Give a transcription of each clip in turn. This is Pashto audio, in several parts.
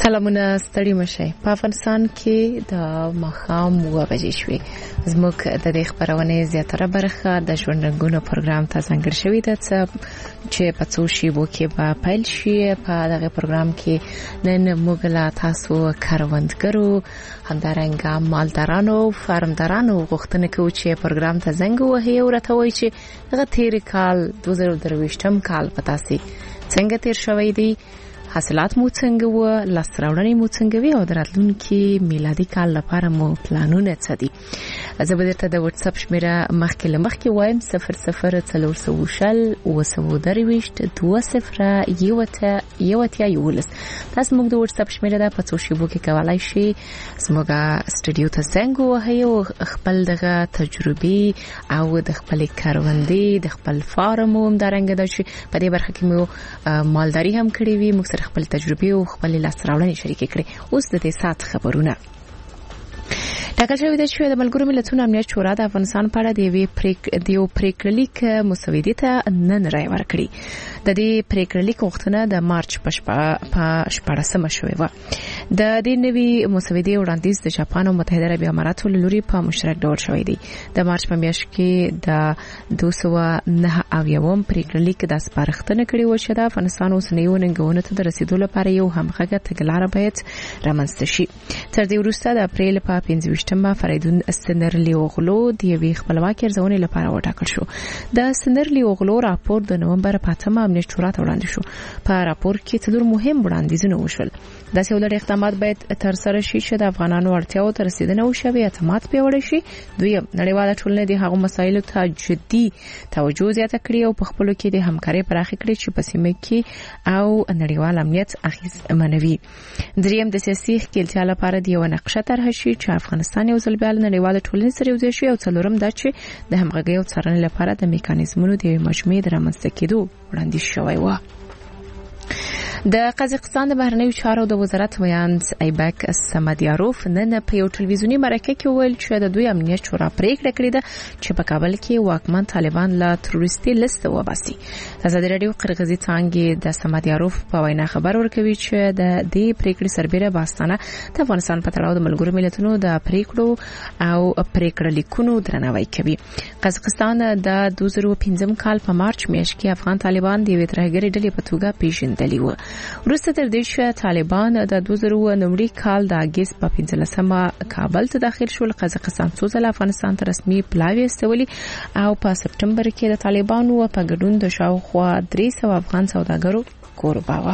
سلامونه ستړي مشي په افغانستان کې د ماښام 9 بجې شوې زموږ د دې خبرونه زیاتره برخه د ژوندګونو پروګرام ته ځانګړې شوې ده چې په څو شیبو کې به پیل شي. په دغه پروګرام کې نن موږ لا تاسو کاروندګرو همدارنګه مالدارانو فارمدارانو غوښتنه کوو چې پروګرام ته زنګ ووهي او راته وایي چې هغه تیر کال 2023م کال په تاسو څنګه تیر شوی دی، حاصلات مو څنګه و، لاسراوړنې مو څنګه وي او دراتلونکي میلادي کال لپاره مو پلانونه څه دي. زه به درته د واتس اپ شمیره مخکې وایم 0040 تاسو موږ د واتس اپ شمیره د په څو شیبو کې کولای شي زموږ سټډیو ته زنګ ووهئ او خپل دغه تجربې او د خپل کاروندې د خپل فارم هم دارنګ د چې په دې برخه کې مو مالداري هم کړې وي، موږ سره خپل تجربې او خپل لاسراوړنې شریک کړي. اوس د دې سات خبرونه ټاکل شوی دی چې د ملګرو ملتونو امنیت شورا د افغانستان په اړه د یو پریکړلیک مسودې ته نن رای ورکړي. د دې پریکړلیک غوښتنه د مارچ په 14مه شوې و. د دې نوي مسودې وړاندیز د جاپان او متحده عربي اماراتو له لوري په مشترک ډول شوی دی. د مارچ په میاشت کې د 209 پریکړلیک د سپارښتنه کړې و چې د افغانستان اوسنیو ننګونو ته د رسیدو لپاره یو همغږه تګلاره باید رامنځته شي. تر دې وروسته د اپریل په 15مه فریدون سنرلی اوغلو د یوې خپلواکۍ ارزونې لپاره وټاکل شو. د سنرلی اوغلو راپور د نومبر په 8مه امنیت شورا ته وړاندې شو. په راپور کې څلور مهم وړاندیزونه وشول. د سیولر اقدامات باید تر سره شي چې د افغانانو اړتیاو ته رسیدنه وشي، اعتماد پیوړی شي. دویم، نړیواله ټولنه د هغو مسایلو ته جدي توجه زیاته کړي او په خپلو کې د همکارۍ پراخه کړي چې په سیمه کې او نړیوال امنیت اغیزمنوي. دریم، د سیاسي ښکېلتیا لپاره د یو نقشه طرح شي چې افغانستان یو ځل بیا نړیواله ټولنې سره یوځای شي. او څلورم دا چې د همغږۍ او څارنې لپاره د میکانیزمونو د مجموعې د رامنځته کېدو وړاندیز شوی و. د قزاقستان د بهرنیو چارو د وزارت ویاند ایبک سمدیاروف نن په یو ټلویزیونی مرکه کې ویل چې د دوی امنیت شورا پریکړه کړې ده چې په کابل کې واکمن طالبان لا تروریستي لیست وباسي. ازادي رادیو قرغیزي څانګې د سمدیاروف په وینا خبر ورکوي چې د دې پریکړې سربېره باستانه د افغانستان په تړاو د ملګرو ملتونو د پریکړو او پریکړه لیکونو درناوی کوي. قزاقستان د 2015 کال په مارچ میاشت کې افغان طالبان د یوې ترهګرې ډلې په توګه پیژندلي و. وروسته تر دې چې طالبان د 2009 کال د اگست په 15مه کابل ته داخل شول، قزاقستان څو ځله افغانستان ته رسمي پلاوی استولي او په سپټمبر کې د طالبانو په ګډون د شاوخوا 300 افغان سوداګرو کوربه و.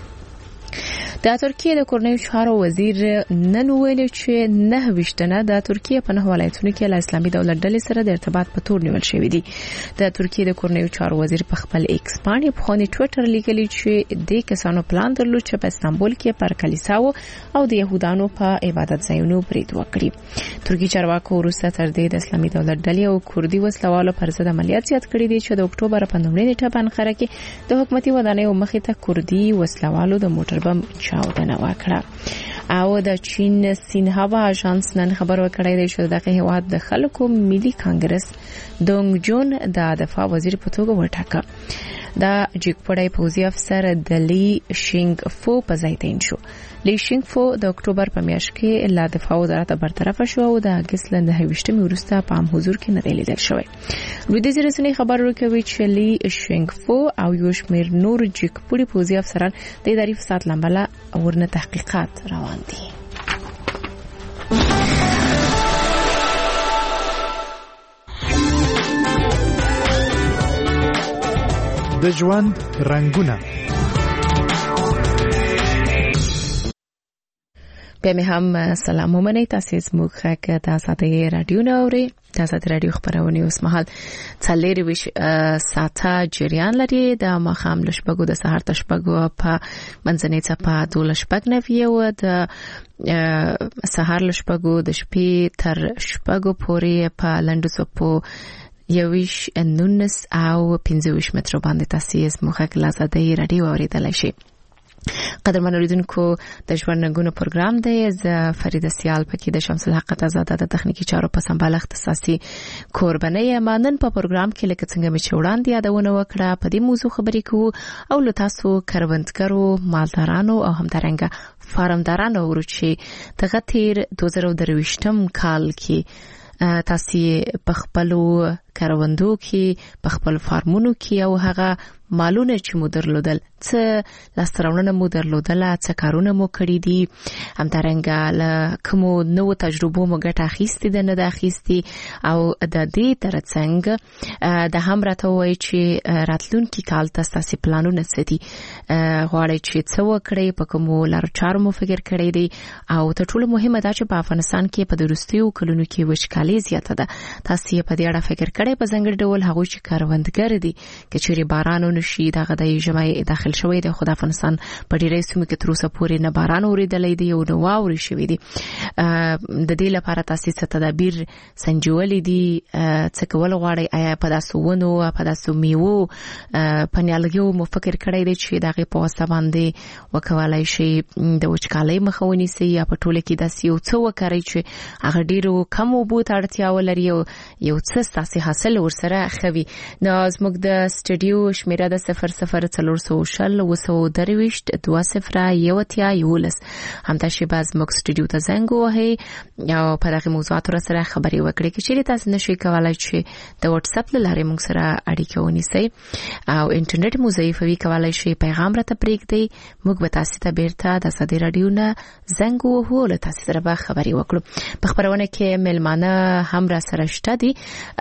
د ترکیه د کورنیو چارو وزیر نن ویل چې 9 د ترکیه په 9 ولایتونو کې له اسلامي دولت ډلې سره د ارتباط په تور نیول شوی دی. د ترکیه د کورنیو چارو وزیر په خپل ایکس باندې په خونی ټوئیټر لیکلی چې د کسانو پلان درلود چې په استانبول کې پر کلیساو او د يهودانو په عبادت ځایونو برید وکړي. ترکیه چارواکو وروسته تر دې د اسلامي دولت ډلې او کوردي وسلوالو پر ضد عملیات زیات کړي دي چې د اکتوبر په 9 نیټه په انقره کې د حکومتي ودانیو مخې ته کوردي وسلوالو د موټر بم چاودنه وکړه. او د چین سینهوا اژانس نن خبر ورکړی دی چې دغه هیواد د خلکو ملي کانګرس دونګ جون د دفاع وزیر په توګه وټاکه. دا جګپړی پوځي افسر د لی شینګ فو په ځای تعین شو. لی شینګ فو د اکتوبر په میاشت کې له دفاع وزارت برطرف شو او د اگست له 29 وروسته په عام حضور کې نه دی لیدل شوی. لویدیځ رسنۍ خبر ورکوي چې لی شینګ فو او یو شمېر نور جګپړي پوځي افسران د اداري فساد لامل ورنه تحقیقات روان دي. د ژوند رنگونه به مې هم سلام ومنئ. تاسو زموږ غږ د آزادۍ رادیو نه اورئ. د آزادۍ رادیو خبرونه اوس مهال 4 ساعته جریان لري. د ماښام له شپږو د سهار ته شپږو په منځنۍ څپه 12:09 او د سهار له شپږو د شپې تر شپږو پورې په لنډو څپو 19 او 25 مترو باندې تاسو زموږ غږ د آزادۍ رادیو اوریدلای شئ. قدرمن اوریدونکو د ژوند رنګونه پروګرام دی ز فرید سیال پکې د شمس الحق آزاد د تخنیکی چارو په سمبال اختصاصي کوربنې مانن په پروګرام کې لکه څنګه چې وړاندې یادونه وکړه په دې موضوع خبرې کوو او له تاسو کروندګرو مالدارانو او همدارنګه فارمدارانو ورچې د غتیر 2023 کال کې تاسو په خپل کروندو کې په خپل فارمونو کې او هغه مالونه چې مو درلودل څه لاستراونه مو درلودل څه کارونه مو کړی دي همدارنګه له کومو نو تجربو مو ګټه اخیستې ده نه ده اخیستې او د دې ترڅنګ د هم راته وایي چې راتلونکي کال تاسو پلانونه څه دي غواړئ چې څه وکړئ په کومو لارو چارو مو فکر کړی دی او تر ټولو مهمه دا چې په افغانستان کې په وروستیو کلونو کې وچکالي زیاته ده تاسو په دې اړه فکر کړئ په ځانګړي ډول هغه چې کروندګر دي چې چیرې باران نشي دغه د ژمي داخل شوی دی خو د افغانستان په ډیری سیمو کې تر اوسه پورې نه باران اوریدلې دی او نو واوري شوی دی د دې لپاره تاسو څه تدابیر سنجولې دي څه کول غواړي آیا په تاسو ونو په تاسو میوه په نیالګیو مو فکر کړی دی چې دغه په واسطه باندې وکولای شي د وچکالۍ مخه ونیسي یا په ټوله کې د یو څه وکړي چې هغه ډیرو کم وبو ته اړتیا ولري یو څه تاسو حاصل ورسره خوي نو زموږ د سټډیو شمیره د 00400 وسودرويشت 2011 همدا شی باز موږ سټډیو ته زنګ وهي او په دغه موضوعات سره خبري وکړي چې چیرې تاسو نشئ کولای چې د واتس اپ لاره موږ سره اړیکه ونیسئ او انټرنیټ مو ضعیفوي کولای شي پیغام راته پرېږدئ موږ به تاسو ته بیرته د صدې رادیو نه زنګ وهو له تاسو سره به خبري وکړو په خبرونه کې ملمانه هم را سره شته دي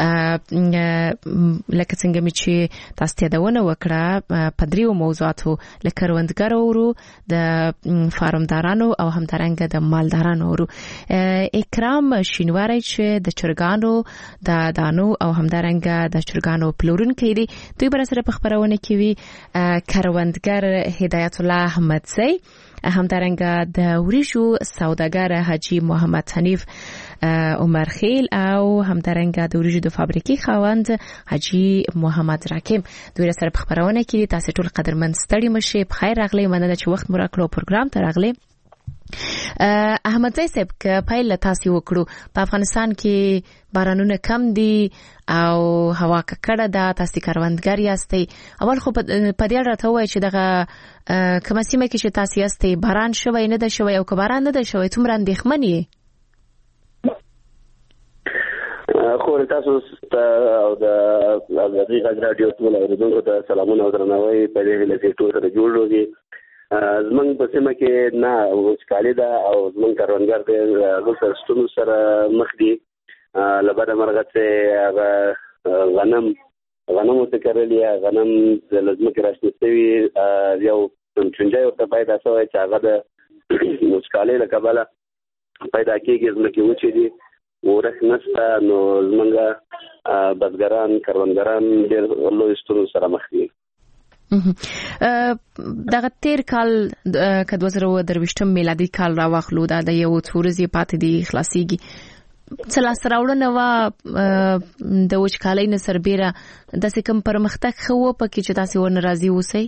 لکه څنګه چې تاسو ته دونه وکړه په دریو موضوعاتو لکه کروندګرو ورو د فارمدارانو او همدارنګه د مالدارانو ورو اکرام شینواری چې د چرګانو د دانو او همدارنګه د چرګانو پلورونکي دي دوی بر سره په خبرونه کې وی کروندګر هدایت الله احمدزی همدارنګه د وریجو سوداګر حاجی محمد حنیف عمر خیل او همدارنګه د وریجو د فابریکې خاوند حاجی محمد راکم دوی سره په خبرونه کې تاسو ټول قدرمن ستړي مشه په خیر راغلی مننه چې وخت مو راکړو پروګرام ته راغلی احمد زئی صاحب که پایله تاسو وکړو په افغانستان کې بارانونه کم دي او هوا ککړه ده تاسو کروندګر یاستئ اول خو په دې اړه ته وایي چې دغه کومه سیمه کې چې تاسو یاستئ باران شوی نه ده شوی او که باران نه ده شوی څومره اندېښمن یې خو تاسو او د غږ رادیو ټول اوریدونکو ته سلامونه او درناوی په دې ویلې چې ټول سره جوړوږي زمونږ په سیمه کې نه وچکالي ده او زمونږ کروندګر د غوښتنو ستونزو سره مخ دي لبدا مرغه چې غنم وکړلې غنم د لازمه کې راځي یو څنګه ورته پیدا شوی چې هغه د وچکالي له کبله پیدا کېږي زموږ وچې دي ورخ نشته نو زمونږ بزګران کروندګران ډېر لوی ستونزو سره مخ دي دغه تیر کال که 2023 میلادي کال راوخلو دا د یو څورزي پاتې دی خلاصيږي څلاس راوړنه وا د وچکالۍ نه سربېره د سکم پرمختګ خو پکې چې تاسو ورناراضي اوسئ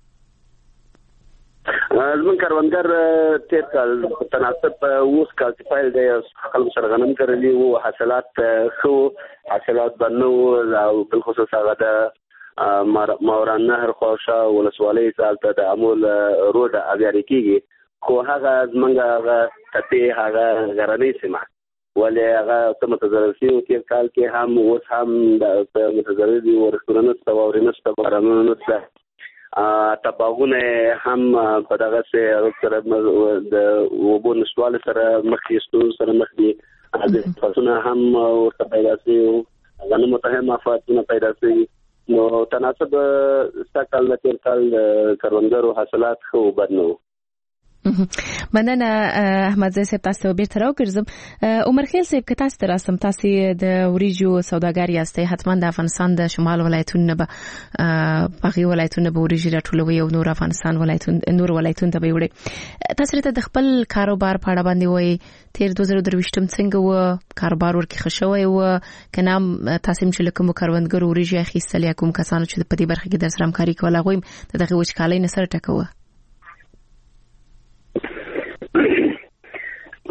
زمون کروندګر تیر کال تناسب اوس کال چې فایل دی خپل سرغنم کړلی او حاصلات خو حاصلات بنو او بل خصوص هغه د ماوران نهر خوشا ولسوالۍ سالته د عمل روډ اغیاري کیږي خو هغه زمونږ هغه تپې هغه غرنۍ سیمه ولې هغه متضرر شي او تیر کال کې هم اوس هم د متضرر دي ورکړنه ستورینه ستورانه تباغونه هم په دغه سره د وبو نشوال سره مخکېستو سره مخکې د فصلونه هم ورته پیدا شي غنم متهم افاتونه پیدا شي نو تناسب استقال تیر کال کروندګرو حاصلات خو بدنو مننه احمد زئی صاحب تاسو بیرته راوګرځم عمر خیل صاحب که تاسو تراسم تاسو د وریجو سوداګر یاستئ حتما د افغانستان د شمال ولایتونو به باغي ولایتونو به وریجې راټولوي او نور افغانستان نور ولایتونو ته به وړي تاسو ته د خپل کاروبار په اړه باندې وایي تیر 2023 څنګه و کاروبار ورکی خشوي و کنه تاسو چې لکه کروندګر وریجې اخیستل یا کوم کسانو چې په دې برخه کې د سره همکاري کوله غویم دغه وچکالۍ نه سره ټکوه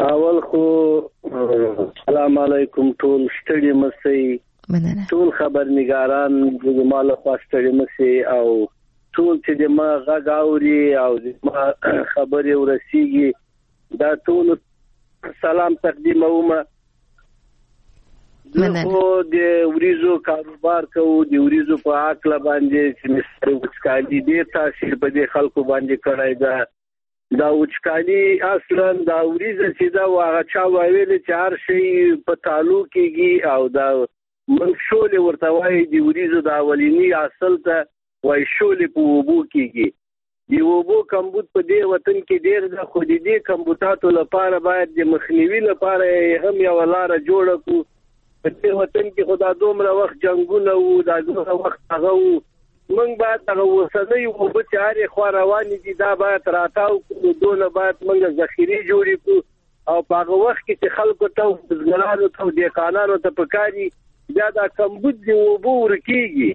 اول خو السلام علیکم ټول ستړي مسئ ټول خبرنګاران د مال خواستړي مسئ او ټول چې د ما غږ اوري او د ما خبرې ورسیږي دا ټول سلام تقدیموم. زه د وریزو کاروبار کوم د وریزو په عقل باندې چې مستر وچکالي دې تاثیر په دې خلکو باندې کړای دا وچکالي اصلا دا وریزه چې دا واغه چا ویل چې هر شی په تعلق کېږي او دا منشول ورته وایي د وریزو د اولینی اصل ته وای شولې په وبو کېږي دی وبو کمبود په دې وطن کې ډېر د خو دې کمبوتاتو لپاره باید د مخنیوي لپاره هم یو لار جوړ کړو. په دې وطن کې خدا دومره وخت جنگونه وو دا دومره وخت هغه وو موږ باید هغه وسنۍ وبو چې هرې خوا روانې دي دا باید راتاو کړو دونه باید موږ ذخیرې جوړې کړو او په هغه وخت کې چې خلکو ته بزګرانو ته دهقانانو ته پکاري بیا دا کمبود دی وبو ورکېږي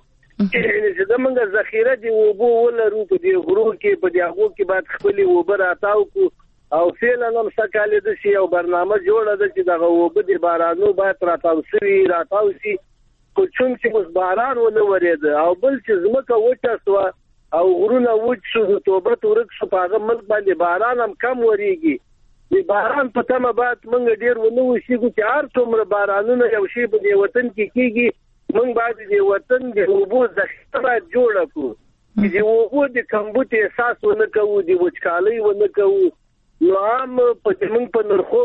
چې زمونږ ذخیره دی وبو ولرو په دې غرو کې په دې هغو کې باید خپلې اوبه راتاو کړو او فعلا هم سکاله د شي او برنامه جوړه ده چې دغه اوبه د بارانو باید راتاو شي خو چون چې اوس باران ونه ورېده او بل چې ځمکه وچه سوه او غرونه وچ شو د توبت ورک شو په هغه ملک باندې باران هم کم ورېږي د باران په تمه باید موږ ډېر ونه وشیږو چې هر څومره بارانونه یو شی په دې وطن کې کېږي موږ باید د وطن د اوبو ذخیره باید جوړه کړو چې د اوبو د کمبود احساس ونه کوو د وچکالۍ ونه کوو نو هم په موږ په نرخو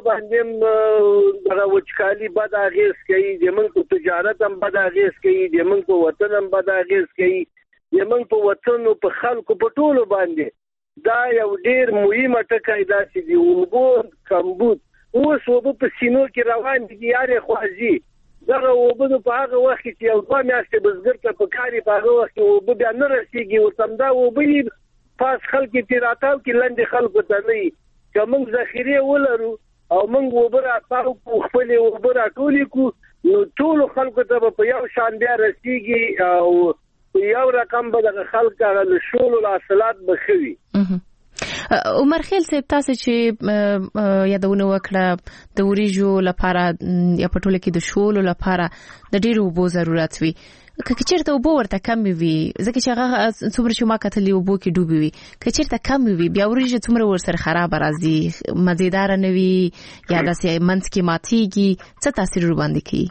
باندې دغه وچکالي بد اغېز کوي د موږ په تجارت هم بد اغېز کوي د موږ په وطن هم بد اغېز کوي د موږ په وطن او په خلکو په ټولو باندې دا یو ډېر مهمه ټکی ده چې د اوبو کمبود اوس اوبه په سینو کې روان دي یارې خوځي دغه اوبه په هغه وخت کې یو دوه میاشتې بزګر ته په کاري په هغه وخت کې اوبه بیا نه رسېږي ورته همدا اوبه پاس خلک چې راتاو کې لنډې خلکو ته نه وي که موږ ذخیرې ولرو او موږ اوبه راتاو کړو خپلې اوبه راټولې کړو نو ټولو خلکو ته به په یو شان بیا رسېږي او په یو رقم به دغه خلک هغه له شولو حاصلات به ښه وي. عمر خیل صاحب تاسو چې یادونه وکړه د وریجو لپاره یا په ټوله کې د شولو لپاره د ډېرو اوبو ضرورت وي که چېرته اوبه ورته کمې وي ځکه چې هغه څومره چې ما کتلې اوبو کې ډوبې وي که چېرته کمې وي بیا وریجې څومره ورسره خرابه راځي مزیداره نه وي یا داسې منځ کې ماتېږي څه تاثیر ورباندې کوي؟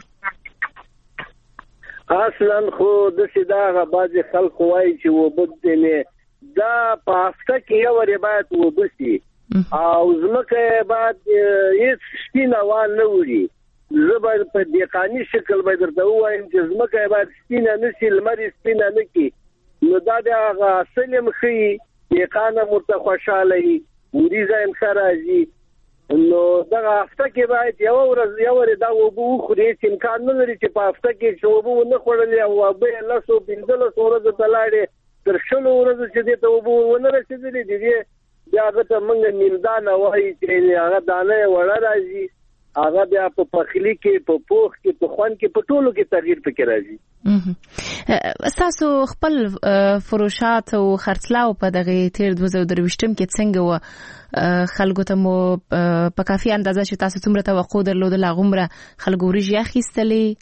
اصلا خو داسې دا هغه بعضې خلکو وایي چې اوبه دې دا په هفته کې یو وری باید اوبه شي او ځمکه باید هیڅ سپینه وان نه وړي. زه باید په دهقاني شکل باید درته ووایم چې ځمکه باید سپینه نه شي لمر یې سپینه نه کړي نو دا د هغه اصل هم ښیي دهقان هم ورته خوشحاله وي وریځه هم ښه راځي نو دغه هفته کې باید یو ورځ یو وری دا اوبه وخوري چې امکان نه لري چې په هفته کې چې اوبه ونه خوړلې او اوبه یې 15 ورځو ته لاړې تر شلو ورځو چې دې ته اوبه ونه رسېدلې دي بیا هغه ته موږ نیمدانه وایي چې هغه دانه یې وړه راځي هغه بیا په پخلي کې په پوخ کې په خوند کې په ټولو کې تغییر پکې راځي. ستاسو خپل فروشات او خرڅلاو په دغه تیر 2023 کې څنګه و خلکو ته مو په کافي اندازه چې تاسو څومره توقع درلودل هغومره خلکو وریجې اخیستلې؟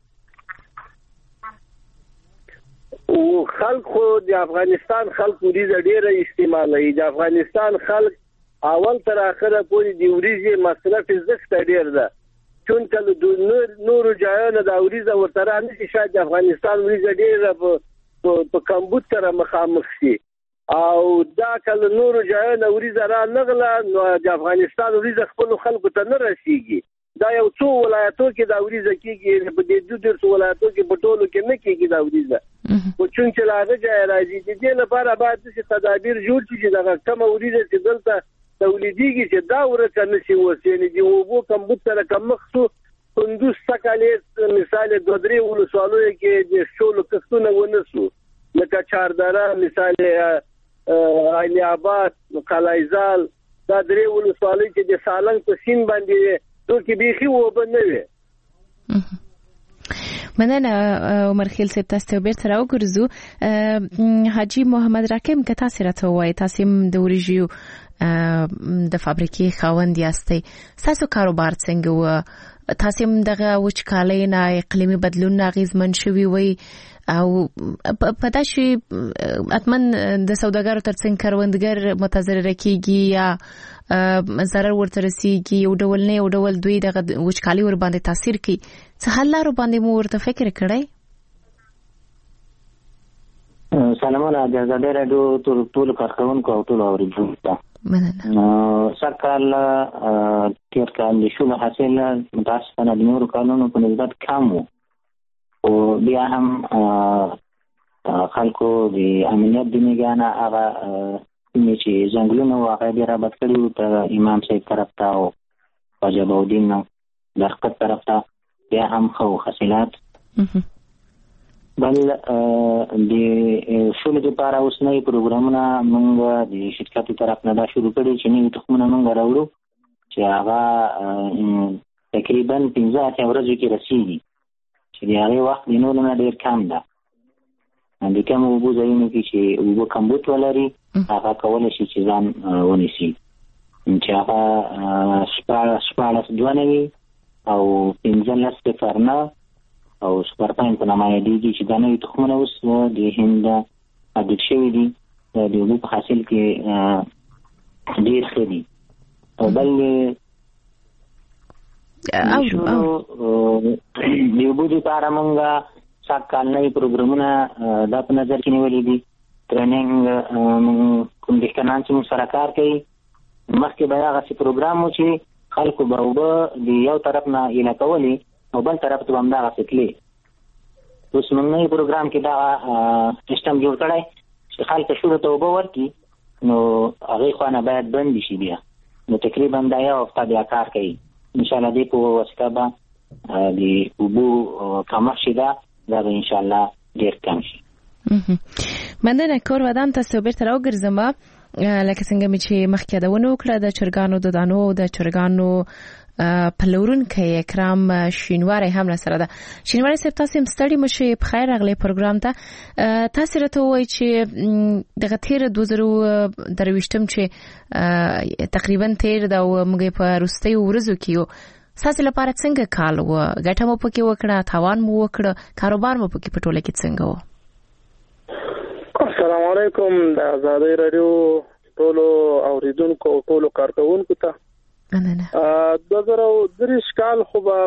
او خلک خو د افغانستان خلک وریجه ډیره استعمالوي د افغانستان خلک اول تر اخره پورې د وریجې مصرف زښت ډیر ده چون کله د نورو ځایونو د وریجه ورته را نشي شاید د افغانستان وریجه ډیره په کمبود سره مخامخ شي او دا کله نورو ځایونو وریجه را نغله نو د افغانستان وریجه خپل خلکو ته نه رسیږي دا یو څو ولایتو کې دا وریجه کېږي په دې 2 ولایتو کې په ټولو کې نه کېږي دا وریجه او چون چې لاغه ځای راځي د دې لپاره باید چې تدابیر جوړ شي چې دا کم وریجه چې دلته تولیديږي چې دا ورته نشي وسیلې دی وبو کمبود سره کم مخسو کندوز سکالې مثال دودري ولسوالو کې د شولو کښتونه ونسو لکه چاردره مثال علی آباد قلعه‌زال دا درې ولسوالو کې د سالنګ په سین باندې دوی بيخي وبنوي. مننه عمر خیل صاحب تاسو بیرته راوګرځو. حاجی محمد راکم که تاسو راته وایي تاسو د وریجو د فابریکې خاوند یاستئ تاسو کاروبار څنګه و تاسو هم دغه وچکالۍ نه اقلیمي بدلون اغیزمن شوي وي او پتا شي اتمن د سوداګرو ترڅنګ کروندګر متضرر کیږي یا ضرر ورته رسیږي یو ډول نه یو ډول دوی دغه وچکالۍ ور باندې تاثیر کوي څه حل لارو باندې مو ورته فکر کړی؟ سلامونه د آزادۍ راډیو ټول کارکونکو او ټول اوریدونکو مننه. سرکال تیر کال د شوله حاصل متاسفانه د نورو کالونو په نسبت کم و او بیا هم خلکو د امنیت د نگانه هغه چې ځنګلونه واقع دي را بد کړي ته امام صاحب طرف ته او خواجه بهاءالدین درقد طرف ته بیا هم خو حاصلات بل د شوله لپاره اوس نوي پروګرامونه موږ د شرکت طرف نه دا شروع کړي چې نوي تخمونه موږ راوړو چې هغه تقریبا 15 ورځې کې رسیږي چې د هغه وخت د نور نه ډیر کم ده. د کوم اوبو ځایونو کې چې اوبه کمبود ولري هغه کولای شي چې ځان ونیسي چې هغه شپاړس دوانوي او 15 صفرنه او سپارپاین په نامه یادېږي چې دا نوي تخمونه اوس د هند عدد شوي دي د اوبو په حاصل کې ډېر ښه دي. بل د اوبو دپاره موږ سږ کال نوي پروګرامونه دا په نظر کې نیولي دي. ټریننګ کوم دهقانان چې موږ سره کار کوي مخکې به هغسې پروګرام و چې خلکو به اوبه د یو طرف نه ایله کولې او بل طرف ته به همدغسې تلې. اوس موږ نوي پروګرام کې دغه سیسټم جوړ کړی چې خلک شروع ته اوبه ورکړي نو هغې خوا نه باید بندې شي بیا نو تقریبا دا یو هفته بیا کار کوي. انشاءالله دې په واسطه به د اوبو کمښت چې ده دا به انشاءالله ډېر کم شي. مننه. کور ودان تاسو بیرته راوګرځم لکه څنګه مې چې مخکې یادونه وکړه د چرګانو د دانو د چرګانو پلورونکی اکرام شینواری هم سره ده. شینواری صاحب تاسو هم ستړي مشه په خیر راغلی پروګرام ته. تاسو راته وایي چې دغه تیر 2023 چې تقریبا تیر دا موږ په روستي ورځو کې تاسو لپاره څنګه کال و ګټه مو پکې وکړه تاوان مو وکړه کاروبار مو پکې په ټوله کې څنګه و؟ السلام علیکم. د آزادۍ راډیو ټول اوریدونکو او ټول کارکونکو ته مننه. 2023 کال خو به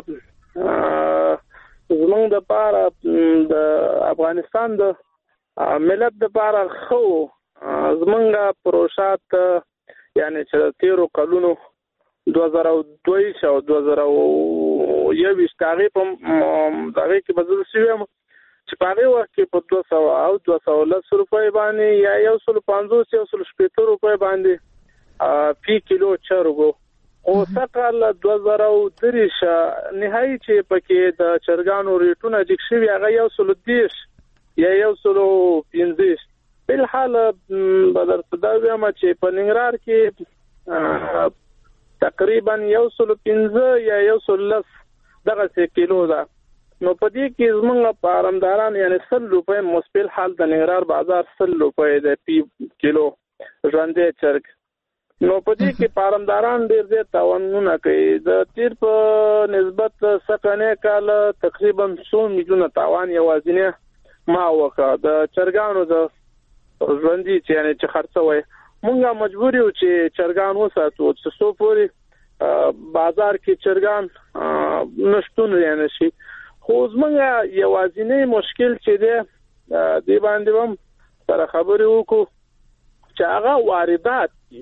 زمونږ د پاره د افغانستان د ملت د پاره خو زمونږ پروژات یعنی چې تیرو کلونو 2022 او 2021 هغه په هغه کې بدل شوی چې په هغه وخت کې په 200 او 210 روپۍ باندې یا 150 یا 170 روپۍ باندې فی کیلو چرګو او سقال 2023 نهایی چې پکې د چرګانو ریټونه ډیک شوی هغه 110 یا 115 بل حال بدر تداوی ما چې په ننګرهار کې تقریبا 115 یا 110 دغه کیلو ده. نو په دې کې زمونږ پارمداران یعنی 100 روپۍ مستقل حال د ننګرهار بازار 100 روپۍ د پی کیلو ژوندې چرګ. نو په دې کې پارمداران ډېر زیات تاوانونه کوي. د تیر په نسبت سقنه کال تقریبا 100 میلیونه تاوان یوازینه ما وکړه د چرګانو د ژوندې چې یعنی چې خرڅوي. مونږه مجبور یو چې چرګان وساتو چې څو پوري بازار کې چرګان نشټون لري شي. خو زمونږ یوازینی مشکل چې دی باندې هم سره خبرې وکړو چې هغه واردات دي.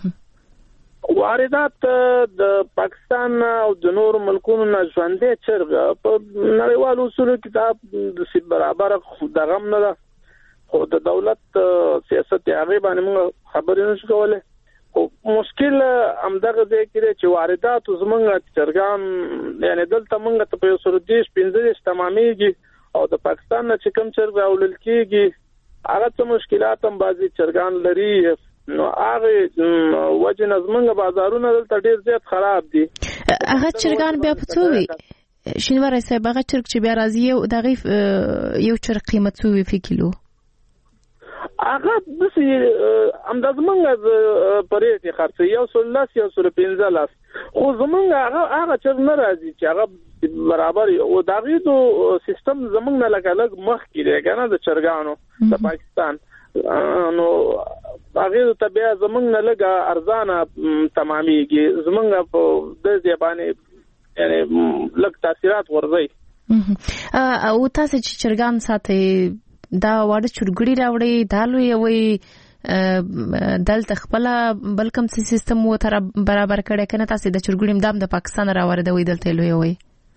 واردات د پاکستان او د نور ملکونو نه ژوندې چرګ په نړیوالو اصولو کې د برابر دغه نه ده. خو د دولت سیاست هغه باندې موږ خبرې نشو کولای. خو مشکل همدغه ځای کې چې واردات زمونږ چرګان یعنی دلته موږ ته په 115 تمامېږي او د پاکستان نه چې کوم چرګ راوړل کېږي هغه څه مشکلات هم بعضي چرګان لري. نو هغه وجه زمونږ بازارونه دلته ډېر زیات خراب دي. هغه چرګان بیا په څو وي شینواری صاحب هغه چرګ چې بیا راځي دغه یو چرګ قیمت څو وي په کیلو؟ هغه د انداز منګ پرېټي خرڅ یو سوللاس یو سره 15 خو زمونږ هغه چر نه راځي چې هغه برابر او دغه تو سیستم زمونږ نه لګالګ مخ کیږي کنه د چرګانو د پاکستان نو هغه ته بیا زمونږ نه لګا ارزانه تمامېږي زمونږ په د ځبانه یعنی لږ تاثیرات ورځي او تاسو چې چرګان ساتي دا واړه چرګړي راوړي دالو یوي دلته خپل بلکم سیستم و تر برابر کړي کنه تاسو د چرګړي مدام د پاکستان راوړي دلته لوي وي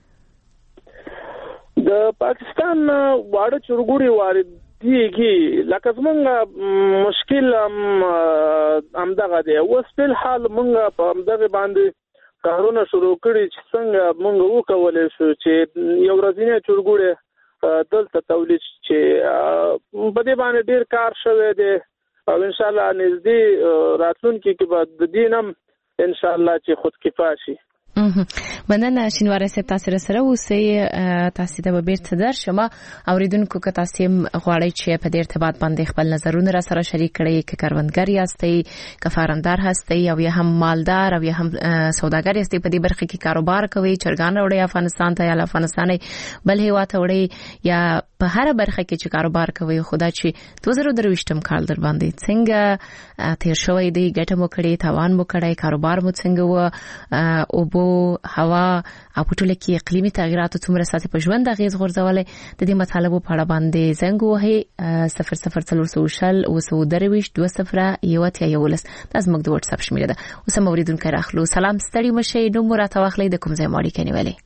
د پاکستان واړه چرګړي واردېږي لکه څنګه مشکل همدغه دی اوس په حال مونږ په همدغه باندې کارونه شروع کړي چې څنګه مونږ وکولای شو چې یو ورځنی چرګړي دلته تولید چې په دې باندې ډیر کار شوی دی او ان شاء الله نږدې راتلونکي کې به د دینم ان شاء الله چې خود کفایه شي مننه شینواره صاحب تاسو سره اوسئ تاسو ته به بیرته درشم اوریدونکو که تاسو غواړئ چې په دې ارتباط باندې خپل نظرونه را سره شریک کړئ که کاروانګر یاستئ که فارمدار هستئ او یا هم مالدار او یا هم سوداګر یاستئ په دې برخه کې کاروبار کوئ چرګان وړئ افغانستان ته یا افغانستان بل هیواد ته وړئ یا په هر برخه کې چې کاروبار کوي خدا چې 2023م کال در باندې څنګه تیر شوی دی ګټه مو کړې تاوان مو کړی کاروبار مو څنګه و او بو هوا او ټول کې اقلیمي تغیرات څومره ساتي په ژوند غیز غورځولې د دې مطالبه په اړه باندې زنګ وهي 0040 او 202 20 تاسو موږ د واتس اپ شمیره ده اوس هم اوریدونکو راخلو سلام ستړي مشه نو مراته واخلې د کوم ځای ماړي کني ویلې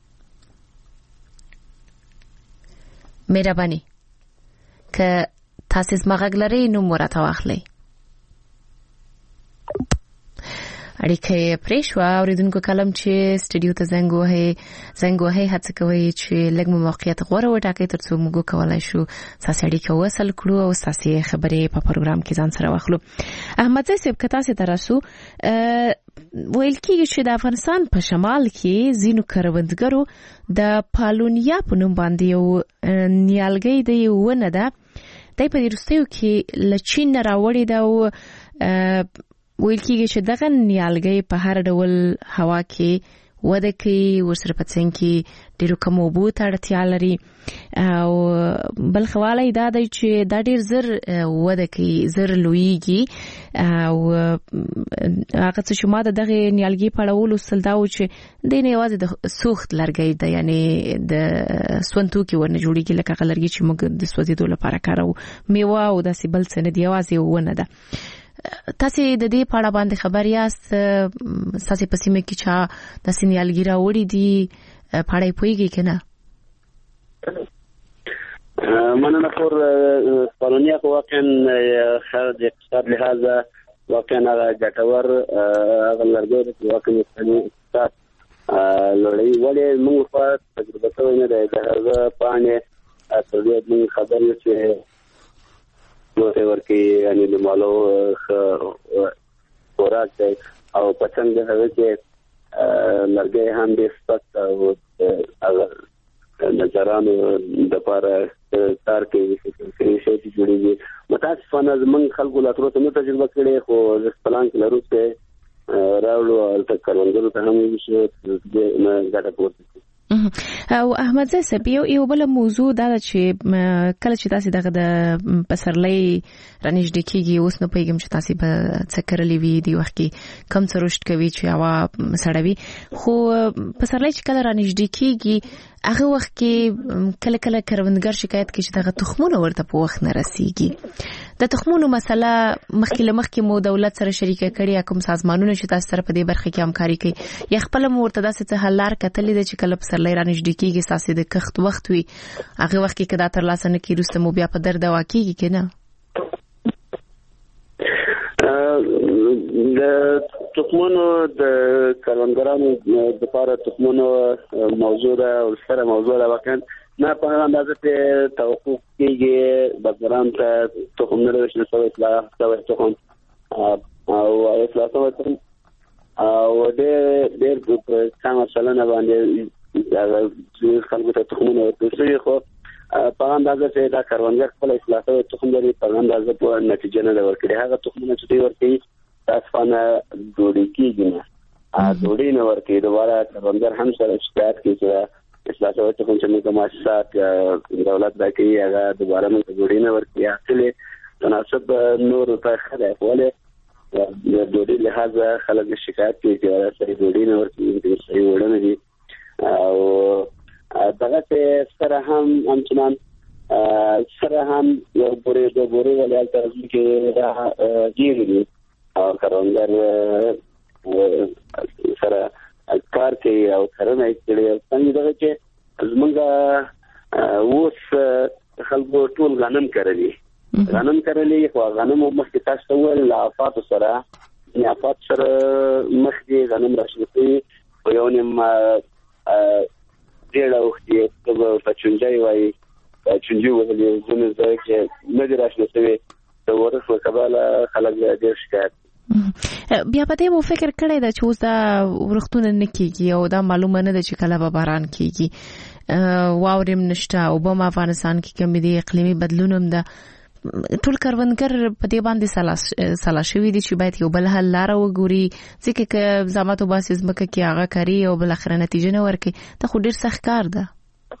مهرباني که تاسو زمغږ لري نو مراته واخلې اړیکه پریشوا اوریدونکو کلم چې سټډیو ته زنګ وهي هڅه کوي چې لږ موقعیت غوړه وټاکي ترڅو موږ کولای شو تاسو اړیکه وصل کړو او تاسو خبرې په پروګرام کې ځان سره واخلو احمد صاحب که تاسو تراسو ویل کېږي چې د افغانستان په شمال کې زینو کروندګرو د پالونیا په نوم باندې یو نیالګي دی ونه ده د په روسیو کې لچین راوړی دا ویل کېږي چې دغه نیالګي په هر ډول هوا کې وده کوي ورسره په څنګ کې ډېرو کم اوبو ته اړتیا لري او بل خواله دا دی چې دا ډېر زر وده کوي زر لویږي او هغه څه چې ما دغه نیالګي په اړه ولوستل دا و چې د نه یوازې د سوخت لرګي د یعنی د سونتو کې ورنه جوړیږي لکه لرګي چې موږ د سوځېدو لپاره کاروو میوه او داسې بل څه نه دی یوازې ونه ده تاسو د دې په اړه باندې خبر یاست تاسو په سیمه کې چا د سینیالګي راوړي دي پړای پويږي کنه مننه فور پالونیا په واقعا د اقتصاد لحاظه واقعا ګټور غلرګو د واقعا اقتصاد لړۍ ولې موږ په تجربه کوي نه د هغه پانه اصلي موږ خبر یو چې نو ورکی یعنی د مالو خوراک دی او پڅنګ د هغه چې لرګي هم د سپک او نظرانو د لپاره تار کې شي چې جوړیږي متاسفانه زمون خلکو لا تر اوسه تجربه کړې خو د پلان کې لرو چې راولو البته کاروانګرو ته هم وشي د ګټه پورته او احمد صاحب یو بل موضوع دا چې کله چې تاسو دغه د پسرلۍ رانیږدې کیږي اوس نه پیغام چې تاسو په څکرلې وی دی وخت کې کم څروشت کوي چې هوا سړوي خو پسرلۍ چې کله رانیږدې کیږي هغه وخت کې کله کله کروندګر شکایت کوي چې دغه تخمونه ورته په وخت نه رسیږي د تخمونو مسله مخکې مو دولت سره شریکه کړي کوم سازمانونه چې تاسو سره په دې برخه کې همکاري کوي یا خپل مرتضی څخه حل لار کتلې ده چې کله پسرلۍ رانیږدې کیږي تاسو د کښت وخت وي هغه وخت کې کدا تر لاسه نه کیږي رسته مو بیا په درد دوا کیږي کنه د تخمونو د کاروانګرانو د لپاره تخمونو موضوع ده او سره موضوع ده واقعا نه په اندازه ته توقف کیږي بازاران ته تخم نه لري چې سوي تخم او اصلاح تخم او ډېر په څنګه چلنه باندې دا خلکو ته تخمونه ورکړي خو په اندازه چې دا کاروانګر خپل اصلاح شوی تخم لري په اندازه په نتیجه نه ورکړي. هغه تخمونه چې دوی ورکوي تاسفانه ډوډۍ کېږي نه ډوډۍ نه ورکوي. دوباره کاروانګر هم سره شکایت کوي چې اصلاح شوی تخم چې موږ مؤسسات دولت راکوي هغه دوباره موږ ډوډۍ نه ورکوي. حاصل تناسب نور په خره ولې د ډوډۍ لحاظه خلک شکایت کوي چې صحیح ډوډۍ نه ورکوي صحیح وړه نه دي. او دغه سره همچنان سره هم یو بورې د بورې ولې ترځي کې دا ډیر دي او کاروانګر سره کار کوي او کرنه کوي. څنګه دغه چې زمونږ اوس خلکو ټول غنم کرلي خو غنم مخکې تاسو ول افات سره افات سره مخکې غنم راشي په یو نیم ډېر وخت په چونجای وای چونجي ولې زونه ځای کې نه دی راشي د ورس وکباله خلک ډېر شکایت. بیا په دې مو فکر کړی دا چې اوس دا ورختونه نه کیږي او دا معلومه نه ده چې کله به باران کیږي واورم نشته او په افغانستان کې کوم دي اقلیمي بدلون هم ده. ټول کاروانګر په دې باندې سلا شوی دي چې باید یو بل حل لار وګوري ځکه چې زماتو باسي زمکه کې هغه کاری او بل اخر نتیجه نه ورکي. دا خو ډیر سخت کار ده.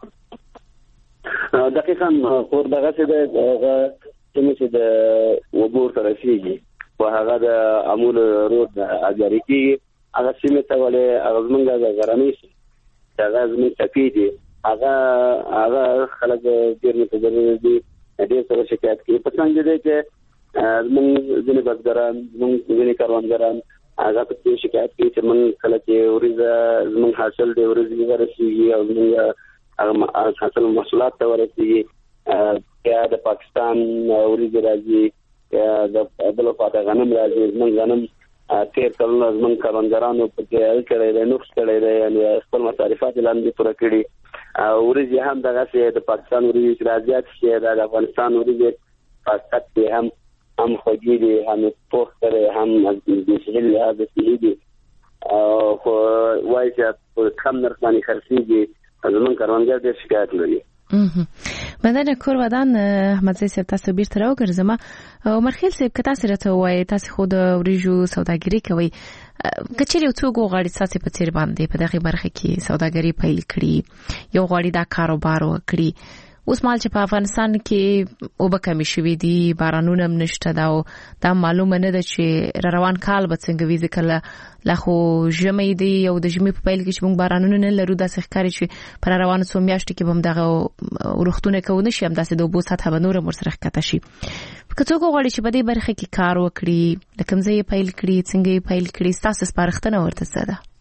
دقیقاً خو دغه چې د وګور ترشيږي او هغه د امول رود اجاري کې هغه سیمه ته ولې هغه زمونږ د غرامي هغه زمونږ تپی دي هغه خلک ډیر متضرر دي ډیر سره شکایت کوي. په څنګه دي چې موږ ځینې بزګران موږ ځینې کاروانګران هغه په دې شکایت کوي چې موږ کله چې ورزه زموږ حاصل دی ورزه ورسیږي او موږ هغه حاصل محصولات ته ورسیږي یا د پاکستان ورزه راځي د بل خواته غنم راځي. موږ غنم تیر کلونه موږ کاروانګرانو په دې کړی دی نقص کړی دی یعنی خپل مصارفات لاندې پوره کړي. ورزه هم دغه چې د پاکستان ورزه راځي چې د افغانستان ورزه پاکستان کې هم خوږی دي هم پوخ کړي هم د سهیل لحاظ دي خو وایي چې په کم نرخ باندې خرڅيږي زمون کاروانګر ډېر شکایت لري. مدنه کور ودان احمد زی صاحب تاسو بیرته راوګرځم. عمر خیل صاحب که تاسو راته وایي تاسو خود ورجو سوداګری کوي کچېرې څوک غواړي تاسو په تیر باندې په دغه برخه کې سوداګری پیل کړي یو غواړي دا کاروبار وکړي. اوس مال چې په افغانستان کې او به کمی شوي دي بارانونه هم نشته دا معلومه نه ده چې روان کال به څنګه وي ځکه لا خو ژمی دی او د ژمي په پیل کې چې موږ بارانونه نه لرو داسې ښکاري چې پر روانو څو میاشتو کې به هم دغه ورختونه کوو نشي همداسې د اوبو سطحه به نوره ورسره ښکته شي. که څوک غواړي چې په دې برخه کې کار وکړي د کوم ځای یې پیل کړي څنګه یې پیل کړي ستاسو سپارښتنه ورته څه ده؟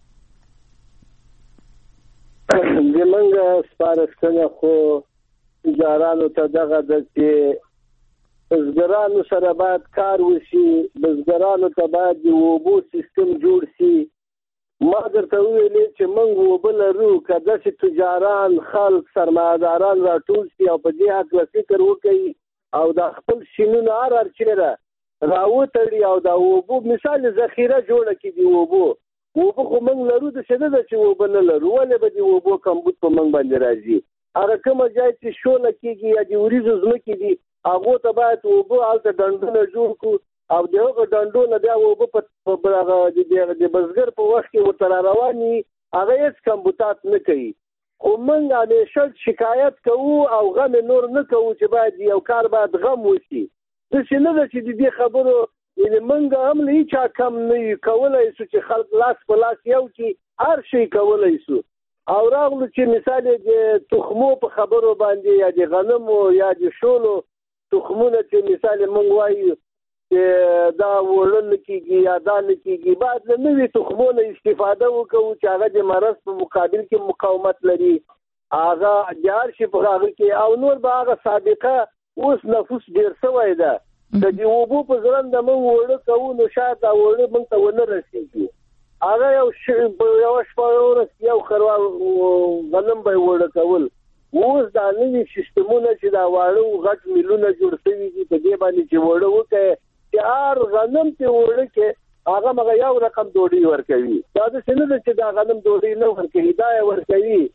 زمونږ سپارښتنه خو تجارانو ته دغه د چې بزګرانو سره باید کار وشي بزګرانو ته باید د اوبو سیستم جوړ شي. ما درته ویلې چې موږ اوبه لرو که داسې تجاران خلک سرمایه‌داران راټول شي او په دې هکله فکر وکړي او د خپل شینونه هر چېرې راوتړي او د اوبو مثال ذخیره جوړه کړي د اوبو خو موږ لرو د څه ده چې اوبه نه لرو ولې به د اوبو کمبود په موږ باندې راځي. هغه کومه ځای چې شوله کېږي یا د وریځو ځمکې دي هغو ته باید اوبه هلته ډنډونه جوړ کړو او د هغه ډنډو نه بیا اوبه د بزګر په وخت کې ورته را روان وي هغه هېڅ کمبوتات نه کوي. خو موږ همیشه شکایت کوو او غم نور نه کوو چې باید یو کار باید غم وشي. داسې نه ده چې د دې خبرو موږ هم له هېچا کم نه یو کولی شو چې خلک لاس په لاس یو کړي هر شی کولی شو. او راغلو چې مثال د تخمو په خبرو باندې یا د غنمو یا د شولو تخمونه چې مثال مونږ وایو چې دا وړل کېږي یا دا نه کېږي باید له نوي تخمونو استفاده وکړو چې هغه د مرض په مقابل کې مقاومت لري هغه جار شي په هغه کې او نور به هغه سابقه اوس نفوس ډېر شوی ده د دې اوبو په ځرنده مونږ وړه کوو نو شاید دا وړه مونږ ته ونه رسېږي. هغه یو شپه یو خروار غنم به وړه کول. اوس دا نوي سیستمونه چې دا واړه غټ میلونه جوړ شوي دي په دې باندې چې وړه وکړي چې هر غنم ته وړه کې هغه مغه یو رقم ډوډۍ ورکوي. دا د څه نه چې دا غنم ډوډۍ نه ورکوي دا یې ورکوي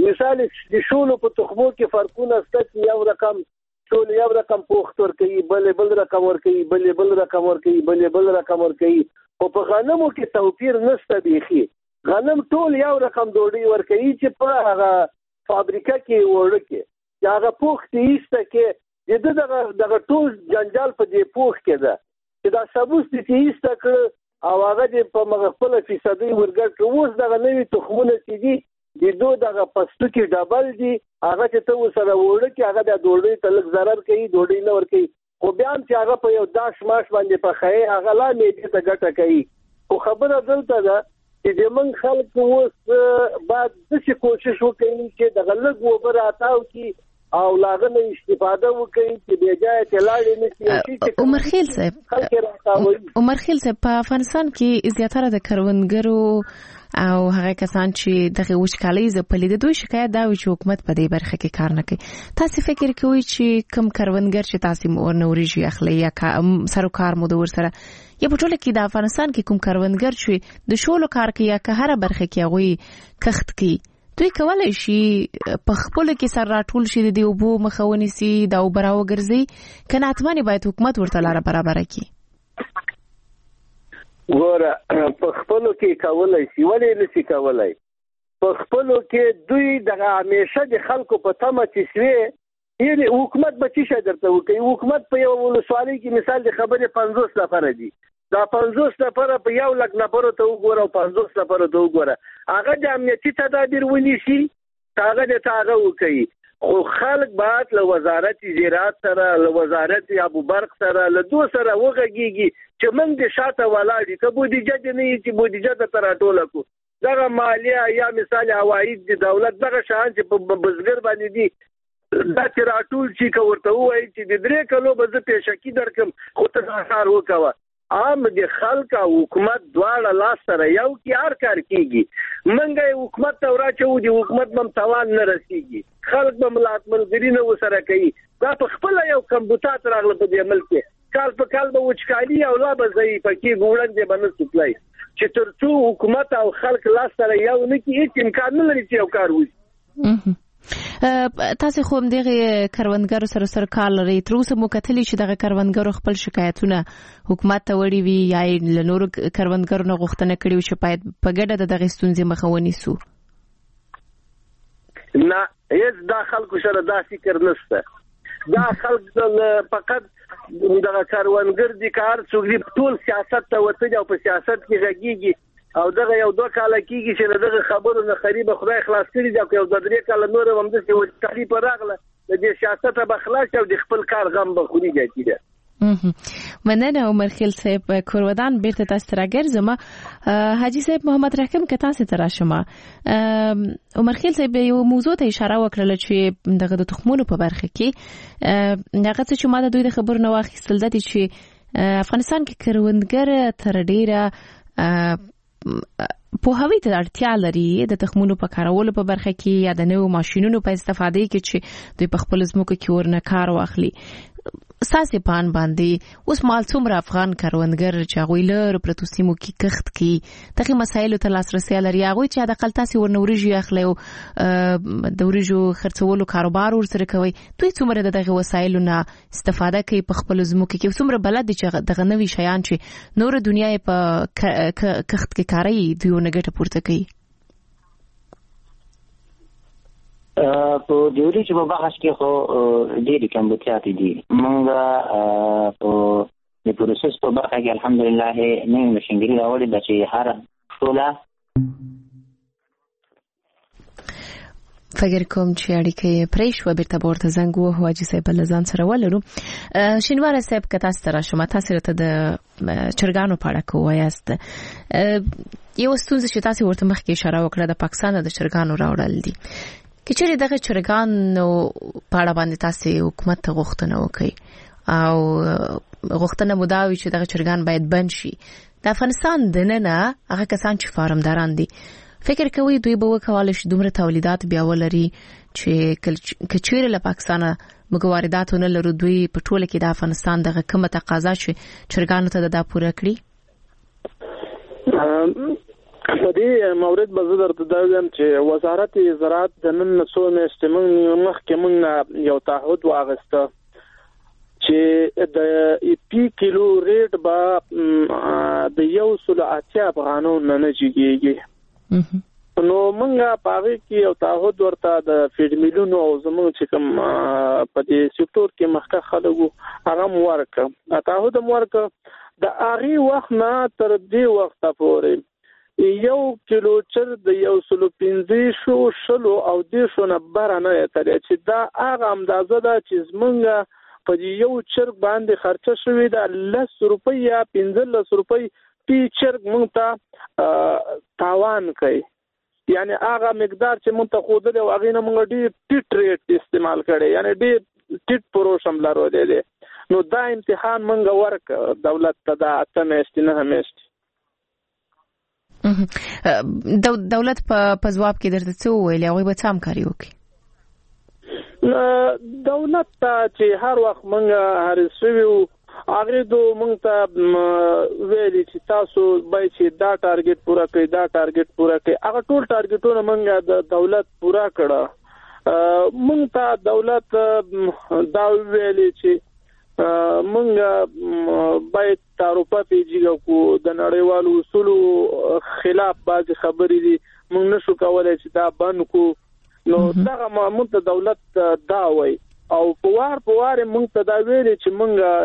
مثال د شولو په تخمو کې فرقونه شته چې یو رقم شول یو رقم پوخت ورکوي بل رقم ورکوي بل رقم ورکوي بل رقم ورکوي او په غنمو کې توپیر نشته بیخي غنم ټول یو رقم ډوډۍ ورکوي چې په هغه فابریکه کې وړه کې هغه پوخت ایسته کې دغه ټول جنجال په دې پوخ کې ده چې دا سبوس چې ایسته کړ او هغه د په مغفله فیصدي ورګټ اوس دغه نوې تخمونه چې دي د دوه دغه پستو کې ډبل دي هغه چې ته سره وړه کې هغه د ډوډۍ ته لږ ضرر کوي ډوډۍ نه ور کوي خو بیا هم چې هغه په یو داش ماش باندې پخایي هغه لا میدې ته ګټه کوي خو خبره دلته ده چې د من خلک اوس بعد د کوشش وکړي چې دغه لږ وبر اتاو کې او لاغنه استفاده وکړي چې بیا ځای ته لاړې نشي عمر خیل صاحب په افغانستان کې زیاتره د کروندګرو او هغه کسان چې دغه وچکالۍ ځپلې د دوی شکایت دا وي چې حکومت په دې برخه کې کار نه کوي تاسو فکر کوئ چې کم کروندګر چې تاسو ورنوريږي اخلي یا سروکار مو د ورسره یا په ټوله کې د افغانستان کې کوم کروندګر چې د شولو کار کوي یا که هر برخه کې هغه کښت کوي دوی کولای شي په خپل کې سر راټول شي د اوبو مخاوني سي دا وبراو ګرځي کنه اتمنه باید حکومت ورته لاره برابر کړي ګوره په خپل کې کولای شي ولې نشي کولای په خپل کې دوی دغه همیشه د خلکو په تمه چې سوي یعنی حکومت به چې درته وکړي حکومت په یو ولسوالۍ کې مثال د خبرې 50 نفر دي دا 50 نفر په 100,000 نفر ته وګوره او 50 نفر ته وګوره هغه د امنیتي تدابیر ونیسي هغه د تاغه وکړي خو خلک بعد له وزارت زراعت سره له وزارت ابو برق سره له دو سره وغږیږي چې موږ د شاته ولاړی که بودیجه دې نه چې بودیجه ته تراټوله کو دغه مالیه یا مثال عواید د دولت دغه شان چې په بزګر باندې دي دا تراټول چې کوته وایي چې د 3 کلو به زه پیشکی درکم خو ته کار وکوه عام د خلک او حکومت دواړه لاس سره یو کې هر کار کیږي منګه حکومت ته راچو دی حکومت بم توان نه رسیږي خلک به ملات منځري نه وسره کوي دا په خپل یو کمبوټات راغله په دې ملک کال په کال به وچکالي او لا به زی پکې ګوړن دې باندې سپلای چې ترڅو حکومت او خلک لاس سره یو نه کې هیڅ امکان نه لري چې یو کار وشي تاسو خو دغه کروندګرو سره کار لري تر اوسه مو کتلی چې دغه کروندګرو خپل شکایتونه حکومت ته وړي وي یا له نورو کروندګرو نه غوښتنه کړې وي چې باید په ګډه دغه ستونزې مخه ونیسو نه هیڅ دا خلکو سره دا فکر نشته دا خلک فقط دغه کروندګر دي کار څوګي ټول سیاست ته وته او په سیاست کې غږیږي او دغه یو 2 کال کېږي چې دغه خبرو نه خریبه خدای خلاص کړي دا یو 2-3 کال نور هم د وچکالي پر راغله د دې سیاست به خلاص او د خپل کار غم به خوري کېږي مننه عمر خیل صاحب کورودان بیرته تاسو راګرځم حاجی صاحب محمد رحیم که تاسو ته راشم عمر خیل صاحب یو موضوع ته اشاره وکړه چې دغه د تخمونو په برخه کې هغه چې ما د دوی د خبرو نه واخیستل د چې افغانستان کې کروندګر تر ډیره په هوی ته اړتیا لري د تخمونو په کارولو په برخه کې یا د نوو ماشينونو په استفاده کې چې دوی په خپل ځمکو کې ورنه کار واخلي ساسي پان باندې اوس مال څومره افغان کروندګر چې غوي له پرتو سیمو کې کښت کوي دغه مسایلو ته لاسرسي لري هغه چې د خپل تاسو ورنوريږي اخلي او د ورجو خرڅولو کاروبار ورسره کوي دوی څومره دغه وسایلو نه استفاده کوي په خپل ځمکو کې څومره بلد دي چې دغه نوي شیان چې نور دنیا په کښت کې کاری دوی ونګټه پورته کوي په دیوري چې په بحث کې خو ډېری کمبوټیات دي موږ په د پروسس په برخه کې الحمدلله نوې ماشینګري راوړې ده چې هر ټوله فکر کوم چې اړیکې پرېښ و بیرته ورته زنګ ووهو حاجي صاحب له ځان سره ولرو شینواره صاحب که تاسو ته راشم تاسو ته د چرګانو په اړه کوایاست یو ستونزه چې تاسو ورته مخکې اشاره وکړه د پاکستان د چرګانو راوړل دي کچېرې دغه چرګانو په اړه باندې تاسو حکومت ته غوښتنه وکړي او غوښتنه مو دا وي چې دغه چرګان باید بند شي د افغانستان دننه هغه کسان چې فارمداران دي فکر کوي دوی به وکولای شي دومره تولیدات بیا ولري چې کچېرې له پاکستانه موږ واردات نه لرو دوی په ټوله کې د افغانستان دغه کومه تقاضا چې چرګانو ته دا پوره کړي په دې مورد به زه درته دا وایم چې وزارت زراعت د نن څو میاشتې مخکې موږ یو تعهد واغسته چې د پی کیلو ریټ به د 180 افغانو نه جګیږي. نو موږ په هغه کې یو تعهد ورته د فیډ میلونو او زموږ چې کوم په دې سکتور کې مخکې خلکو هغه ورکه تعهد ورکه د هغه وخت نه تر دې وخت پورې 1 کیلو چر د 115 او 10 نه برانه ترې چې دا هغه اندازه ده چې زمونږ په یو چرګ باندې خرچه شوې ده 10 روپۍ یا 15 روپۍ پی چرګ مونږ ته تاوان کوي. یعنی هغه مقدار چې مونږ ته خودل او هغه نه مونږ ډېر ټیټ ریټ استعمال کړي یعنی ډېر ټیټ پروشم لرولې. نو دا امتحان مونږ ورک دولت ته دا اتمهشت نه همیشت دولت په ځواب کې درته څه ویل هغه به څه همکاري وکړي؟ دولت ته چې هر وخت مونږ هرڅویو هغه دوه مونږ ته ویلي چې تاسو به چې دا ټارګټ پورا کړئ دا ټارګټ پورا کړئ. هغه ټول ټارګټونه مونږ د دولت پورا کړه. مونږ ته دولت دا ویلي چې مونږ باید تعرفه پیجیږو کو د نړیوالو اصولو خلاف بعض خبرې دي مونږ نشو کولای چې دا بند کو. نو دغه مونږ ته دولت دا وای او په وار مونږ ته دا ویلي چې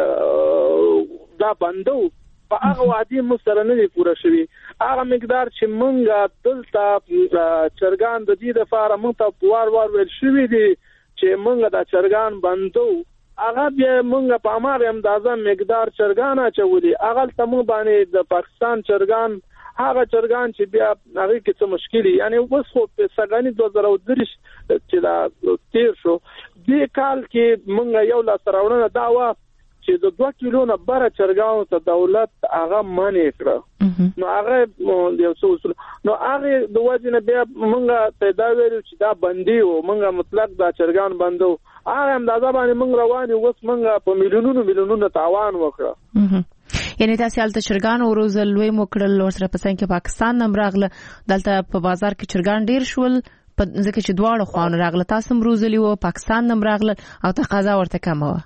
مونږ دا بندو په هغه وادي مسره نه پوره شوی. هغه مقدار چې مونږ دلته چرګان د دې لپاره مونږ ته وار ویل شوی دي چې مونږ دا چرګان بندو. هغه بیا مونږ په امر اندازه مقدار چرګان اچولي. هغه ته مونږ باندې د پاکستان چرګان هغه چرګان چې بیا هغه کې څه مشکلي یعنی اوس خو په سګانی 2023 چې دا تیر شو دې کال کې مونږ یو لا سراوړنه دا و چې د 2 کیلو نه بره چرګانو ته دولت هغه مانې کړ. نو هغه یو څه اصول نو هغه د وجنه بیا مونږ ته دا ویل چې دا بندي او مونږ مطلق دا چرګان بندو. هغه اندازه باندې مونږ رواني اوس مونږ په میلیونونو تاوان وکړه. یعنی تاسو الته چرګان وروزل لوی موکړل او سره پسند کې پاکستان نم راغله دلته په بازار کې چرګان ډیر شول په ځکه چې دواړه خوان راغله تاسو وروزلی او پاکستان نم راغله او تقاضا ورته کم و.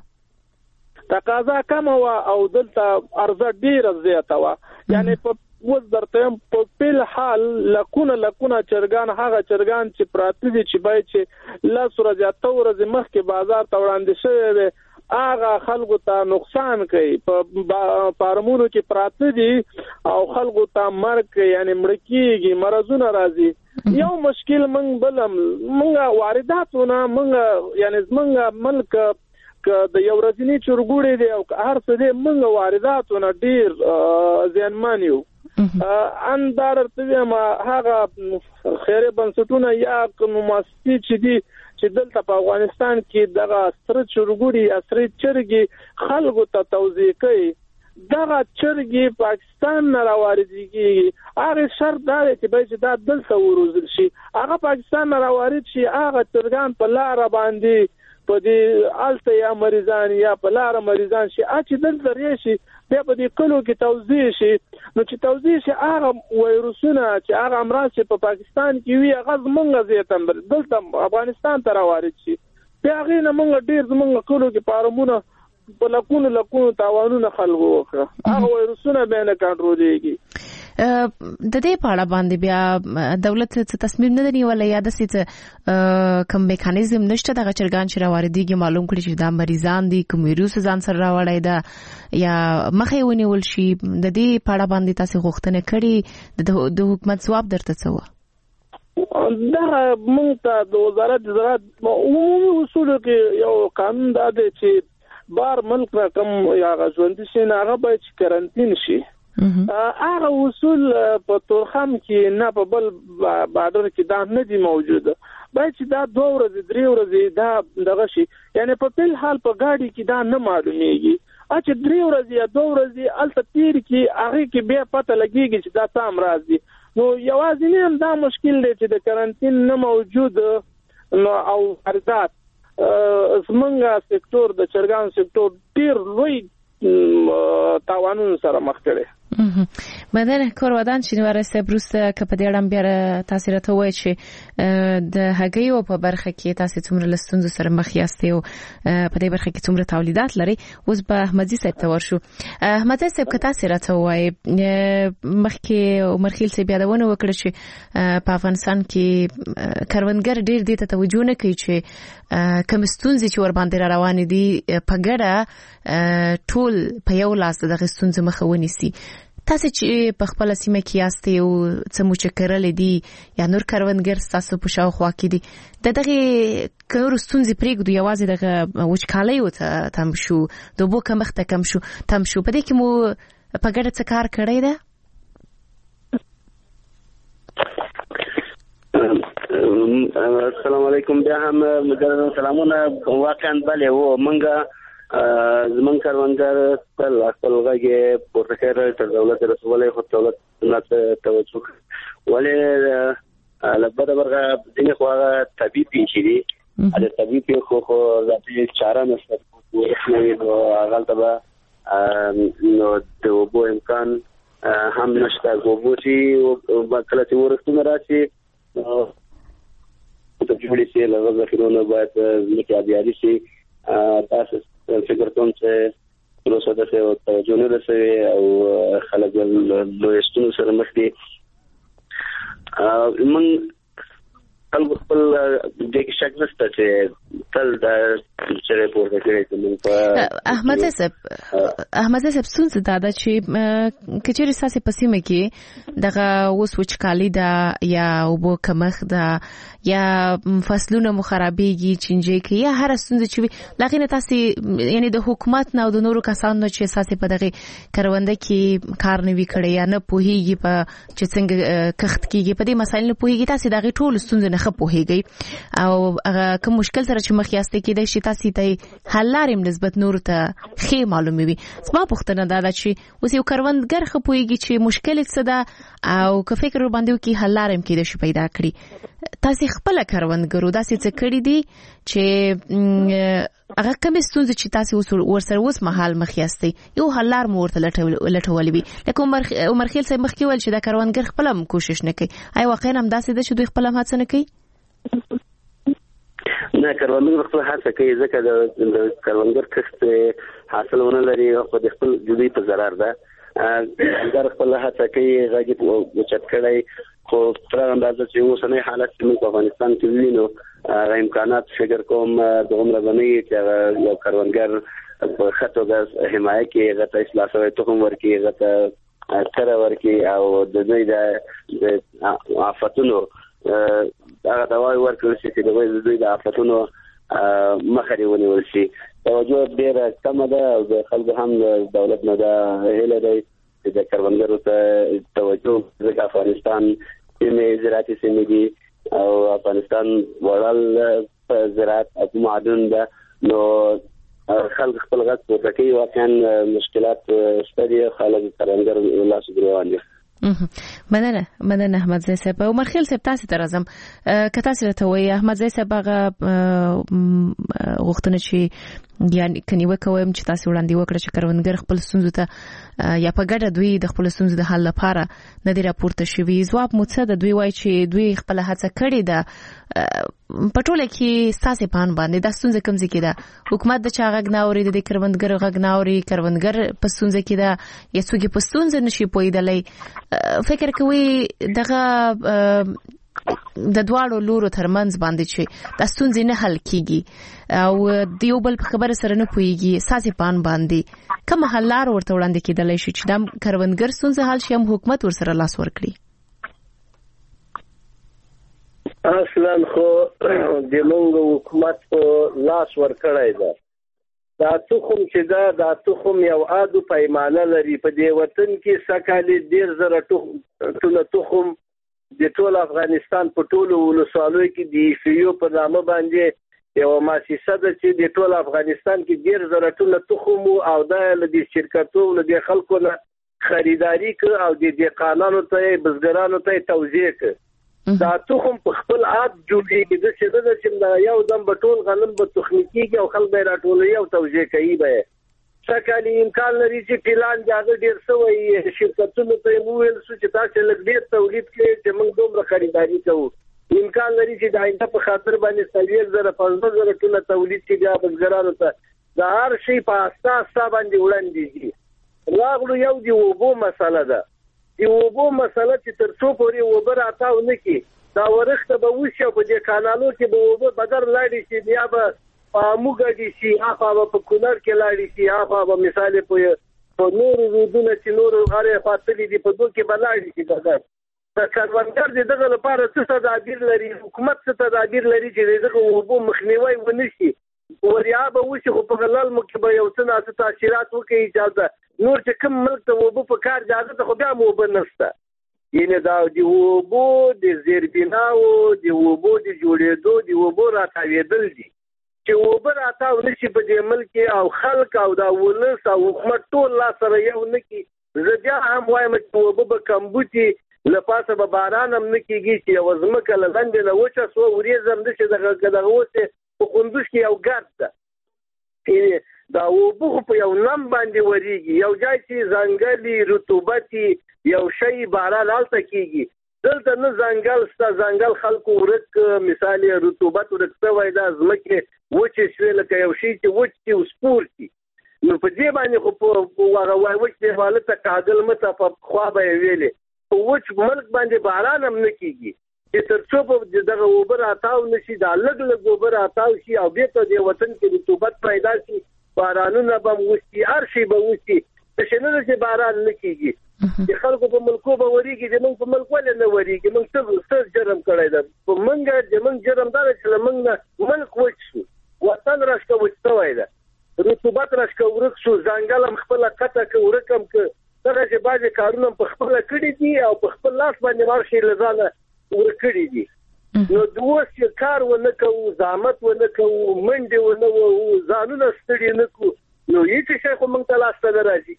تقاضا کم و او دلته عرضه ډیر زیاته و. یعنی په وز درته په بل حال لکونه چرګان هغه چرګان چې پراته دي چې باید چې لا سره زیاته ورځ مخکې بازار ته وړاندې شوی هغه خلکو ته نقصان کوي. په فارمونو کې پراته دي او خلکو ته مرګ یعنی مړکیږي مرزونه راځي. یو مشکل مونږ وارداتونه مونږ یعنی زمونږ ملک د یو ورځنی چرګوړي دي او هر څه دي مونږ وارداتونه ډیر زیانمن یو. اندار ته ما هغه خیره بنسټونه یا کوماستی چې دي چې دلته په افغانستان کې دغه ستر چرګوړي اثري چرګي خلکو ته توزیع کوي. دغه چرګي پاکستان نه راوړيږي. هغه شرط دا چې به چې دا دلته وروزل شي هغه پاکستان نه راوړي شي هغه چرګان په لار باندې په دې الته یا مریضان یا په لار مریضان شي چې دلته ریشي بیا په دې کلو کې توزیع شي. نو چې توزیع شي هغه وایروسونه چې هغه امراض چې په پاکستان کې وي هغه زمونږ زیاتم دلته افغانستان ته راوړي شي بیا هغه نه مونږ ډیر زمونږ کلو کې فارمونه په لکونو تاوانونه خلکو وکړه هغه وایروسونه به نه کنټرولېږي. د دې په اړه باندې بیا دولت څه تصمیم نه نیولای یا د څه کوم میکانیزم نشته د چرګان چې راوړيږي معلوم کړي چې دا مریضان دي کوم ویروس ځان سره راوړی دا یا مخې ونیول شي. د دې په اړه باندې تاسو غوښتنه کړې د حکومت ځواب درته څه و؟ دا مونږ ته د وزارت زراعت عمومي اصول کې یو قانون دا دی چې بار ملک رقم یا غژوندي شي نه هغه باید کرنټین شي. هغه اصول په تورخم کې نه په بل بارډر کې دا نه دي موجوده. باید چې دا 2 ورځې 3 ورځې دا دغه شي یعنی په بل حال په گاډي کې دا نه معلومیږي چې 3 ورځې یا 2 ورځې الته تیر کې هغه کې بیا پته لګیږي چې دا څه امراض دي. نو یوازې هم دا مشکل دی چې د کرنټین نه موجود نو او واردات زمونږ سکتور د چرګان سکتور ډیر لوی تاوانونو سره مخ کړي. بدن کور ودان چې ورسته بروسته که په دې اړه بیا تاسو راته وایي چې د هګیو په برخه کې تاسو څومره لستونزو سره مخ یاستئ او په دې برخه کې څومره تولیدات لري. اوس به احمدزي صاحب ته ورشو. احمدزي صاحب که تاسو راته وایي مخکې عمرخیل صاحب یادونه وکړه چې په افغانستان کې کروندګر ډېر دې ته توجه نه کوي چې کوم ستونزې چې ور باندې روان دي په ګډه ټول په یو لاس دغه ستونزې مخه ونیسي. تاسو چې په خپل سیمه کې یاستئ او څه مو چې کړل دي یا نور کروندګر تاسو په شاوخوا کې دي دغه کور ستونزې پرېږدو یوازې دغه وچکالۍ او تم شو د اوبو کمښت کم شو تم شو په دې کې مو په ګډه څه کار کړی دی؟ السلام علیکم. بیا هم مجددا سلامونه. واقعا بله و منګه زمون کاروانګر خپل غږی پورته کړی تر دولت رسولې خو دولت نه توجه ولې لبدا برغه دغه خو طبيعي پیښې دي د طبيعي خو ذاتي چاره نشته نو هغه تبع نو د وبو امکان هم نشته ګوبوتي او کله چې ورستونه راشي ته جوړې شي له ذخیرونو باید ځمکه بیا شي تاسو فکر کوم چې پروسه ده او توجه نه رسوي او خلک له استونو سره مخ دي. من خپل د شک نشته چې تل دا چې پورته کړی ته احمد صاحب ستونزه دا ده چې کچېرې ساسې په سیمه کې دغه اوس وچکالي ده یا اوبو کمښت ده یا فصلونه مو خرابېږي چینجې کې یا هر ستونزه چې وي لاغې نه تاسې یعنی د حکومت نه او د نورو کسانو چې ساسې په دغه کرونده کې کار نه وي کړی یا نه پوهېږي په چې څنګه کښت کېږي په دې مسایل نه پوهېږي تاسې دغه ټول ستونزې نه ښه پوهېږئ او هغه کوم مشکل سره چې مخ یاستئ کېدای شي تاسې ته حل لارې نسبت نورو ته ښې معلومې وي. زما پوښتنه دا ده چې اوس یو کروندګر ښه پوهېږي چې مشکل یې څه ده او که فکر ورباندې وکړي حل لارې هم کېدای شي پیدا کړي. تاسې خپله کروندګرو داسې څه کړي دي چې هغه کومې ستونزې چې تاسې ورسره اوس مهال مخ یاستئ یو حل لار مو ورته لټولې وي لکه عمرخیل صاحب مخکې ویل چې دا کروندګر خپله هم کوشش نه کوي آیا واقعا هم داسې ده چې دوی خپله هم هڅه نه کوي؟ نه کروندګر خپل هڅه کوي ځکه د کروندګر کښت حاصلونه لري خو د خپل جدي په ضرر ده کروندګر خپل هڅه کوي غږی اوچت کړی خو تر اندازه چې اوسنۍ حالت موږ په افغانستان کې وینو امکانات فکر کوم د عمر باندې چې یو کروندګر په خطو د حمایت کې غته اصلاح شوی تخم ورکی غته تر ورکی او د دوی د آفتونو هغه دواي ورکول شي چې دوی د آفتونو مخه ونیول شي. توجه ډیره کم ده او د خلکو هم دولت نه ده هله دی چې د کروندګرو ته توجه ځکه افغانستان سیمې زراعتي سیمې دي او افغانستان وړل زراعت او معدن ده نو خلک خپل غږ پورته کوي واقعا مشکلات شته دي خلک کروندګر لاس ګروان دي. مننه احمدزي صاحب. عمرخیل صاحب تاسو ته راځم که تاسو راته وایي احمدزي صاحب هغه غوښتنه چې یعنی کني وکوم چې تاسو وړاندې وکړه چې کروندګر خپل ستونزو ته یا په ګډه دوی د خپل ستونزو د حل لپاره نه دی راپورته شوي ځواب مو څه ده دوی وایي چې دوی خپل هڅه کړې ده په ټوله کې ستاسو پان باندې د ستونزې کوم ځای کې ده حکومت د چا غږ نه اوري د کروندګر غږ نه اوري کروندګر په ستونزې کې ده یا څوک په ستونزې نشي پوهېدلی فکر کوي دغه د دواړو لورو ترمنځ باندې چې د ستونزې نه حل کیږي او دیو بل په خبره سره نه پوهیږي ساسې پان باندې کوم حل لار ورته وړاندې کېدلی شي چې د کروندګر ستونزې حل شي هم حکومت ورسره لاس ورکړي؟ اصلا خو د موږ حکومت په لاس ورکړی ده دا تخم چې دا تخم یو عادو پیمانه لري په دې وطن کې سکالي 10,000 تخم د ټول افغانستان په ټولو ولسوالیو کې د فیو په نامه باندې یو مؤسسه ده چې د ټول افغانستان کې 10,000 تخم او د شرکتونو له خلکو نه خریداري کوي او د دهقانانو ته بزګرانو ته توزیع کوي. دا تخم په خپل عاد جوړیږي د څه د چې یو دم په ټول غنم په تخنیکی او خلک به راټولوي او توزیع کوي به سکالي امکان لري چې پلان دغه ډیر سوی شرکتونو ته وویل شو چې تاسو لږ ډیر تولید کړئ چې موږ دومره خریداري کوو. امکان لري چې د آینده په خاطر باندې 30,000 ټنه تولید کې بیا بزګرانو ته د هر شي په اساس باندې وړاندې راغلو. یو دی اوبو مسله ده. د اوبو مسله چې تر څو پورې اوبه راتاو نه کی دا ورخته به وشي په دې کانالو کې به اوبه بدر لاړې شي بیا به موږ دي شي هغه په کونړ کې لاړې شي هغه به مثال په نور رودونه چې نور هغه فاصله دي په دوه کې بلاړې شي. د کروندګر دغه لپاره څه تدابیر لري؟ حکومت څه تدابیر لري چې دغه اوبو مخنیوي ونشي؟ وریا به وشي خو په غلل مو به یو څه ناسه تاثیرات وکړي اجازه نور چې کوم ملک ته اوبو په کار اجازه ته خو بیا مو اوبه نشته. یعنې دا د اوبو د زیربناو د اوبو د جوړېدو د اوبو راتاوېدل دي چې اوبه راتاو نشي په دې ملک او خلک او دا ولس او حکومت ټول لا سره یو نه کی. زه بیا هم وایم چې اوبه به کمبوتي لپاسه به باران هم نه کېږي چې یو ځمکه له لاندې نه وچه سوه وریځ هم نشي دغه اوسې په کندوز کې یو ګرد ده. دا اوبه خو په یو نم باندې ورېږي یو ځای چې ځنګلي رطوبتي یو شی باران هلته کېږي. دلته نه ځنګل شته ځنګل خلکو ورک مثال رطوبت ورک شوی دا ځمکې وچې شوې لکه یو شی چې وچ شي او سپور شي. نو په دې باندې خو په هغه وچ دی حالته کاږل مته په خوا به یې ویلې په وچ ملک باندې باران هم نه کېږي چې تر څو په دغه اوبه راتاو نشي دا لږ لږ اوبه راتاو شي او بېرته دې وطن کې رطوبت پیدا شي بارانونه به وشي هر شی به وشي. داسې نه ده چې باران نه کېږي چې خلکو په ملکو به ورېږي چې موږ په ملک ولې نه ورېږي موږ څه جرم کړی ده په موږ د موږ جرم دا ده چې له موږ نه ملک وچ شو وطن راشکه وچ شوی ده رطوبت راشکه ورک شو ځنګل هم خپله قطع که ورک هم که دغه چې بعضې کارونه په خپله کړي دي او په خپل لاس باندې هر شی له ځانه ورکړي دي. نو د اوس چې کار ونه کوو زحمت ونه کوو منډې ونه وهو ځانونه ستړي نه کړو نو هېڅ شی خو موږ ته لاسته نه راځي.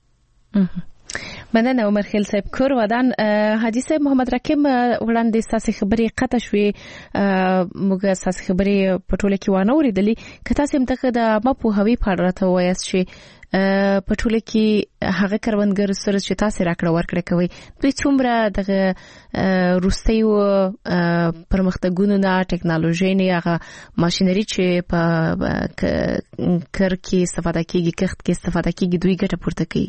مننه عمر خیل صاحب کور ودان حاجی صاحب محمد رکیم وړاندې ستاسو خبرې قطع شوې موږ ستاسو خبرې په ټوله کې وانه اورېدلې که تاسو هم دغه د مپوهوي په اړه راته ووایاست چې په ټوله کې هغه کروندګر سره چې تاسو راکړه ورکړه کوي دوی څومره دغه روستیو پرمختګونو نه ټکنالوژي نه هغه ماشينري چې په کار کې استفاده کیږي کښت کې استفاده کیږي دوی ګټه پورته کوي؟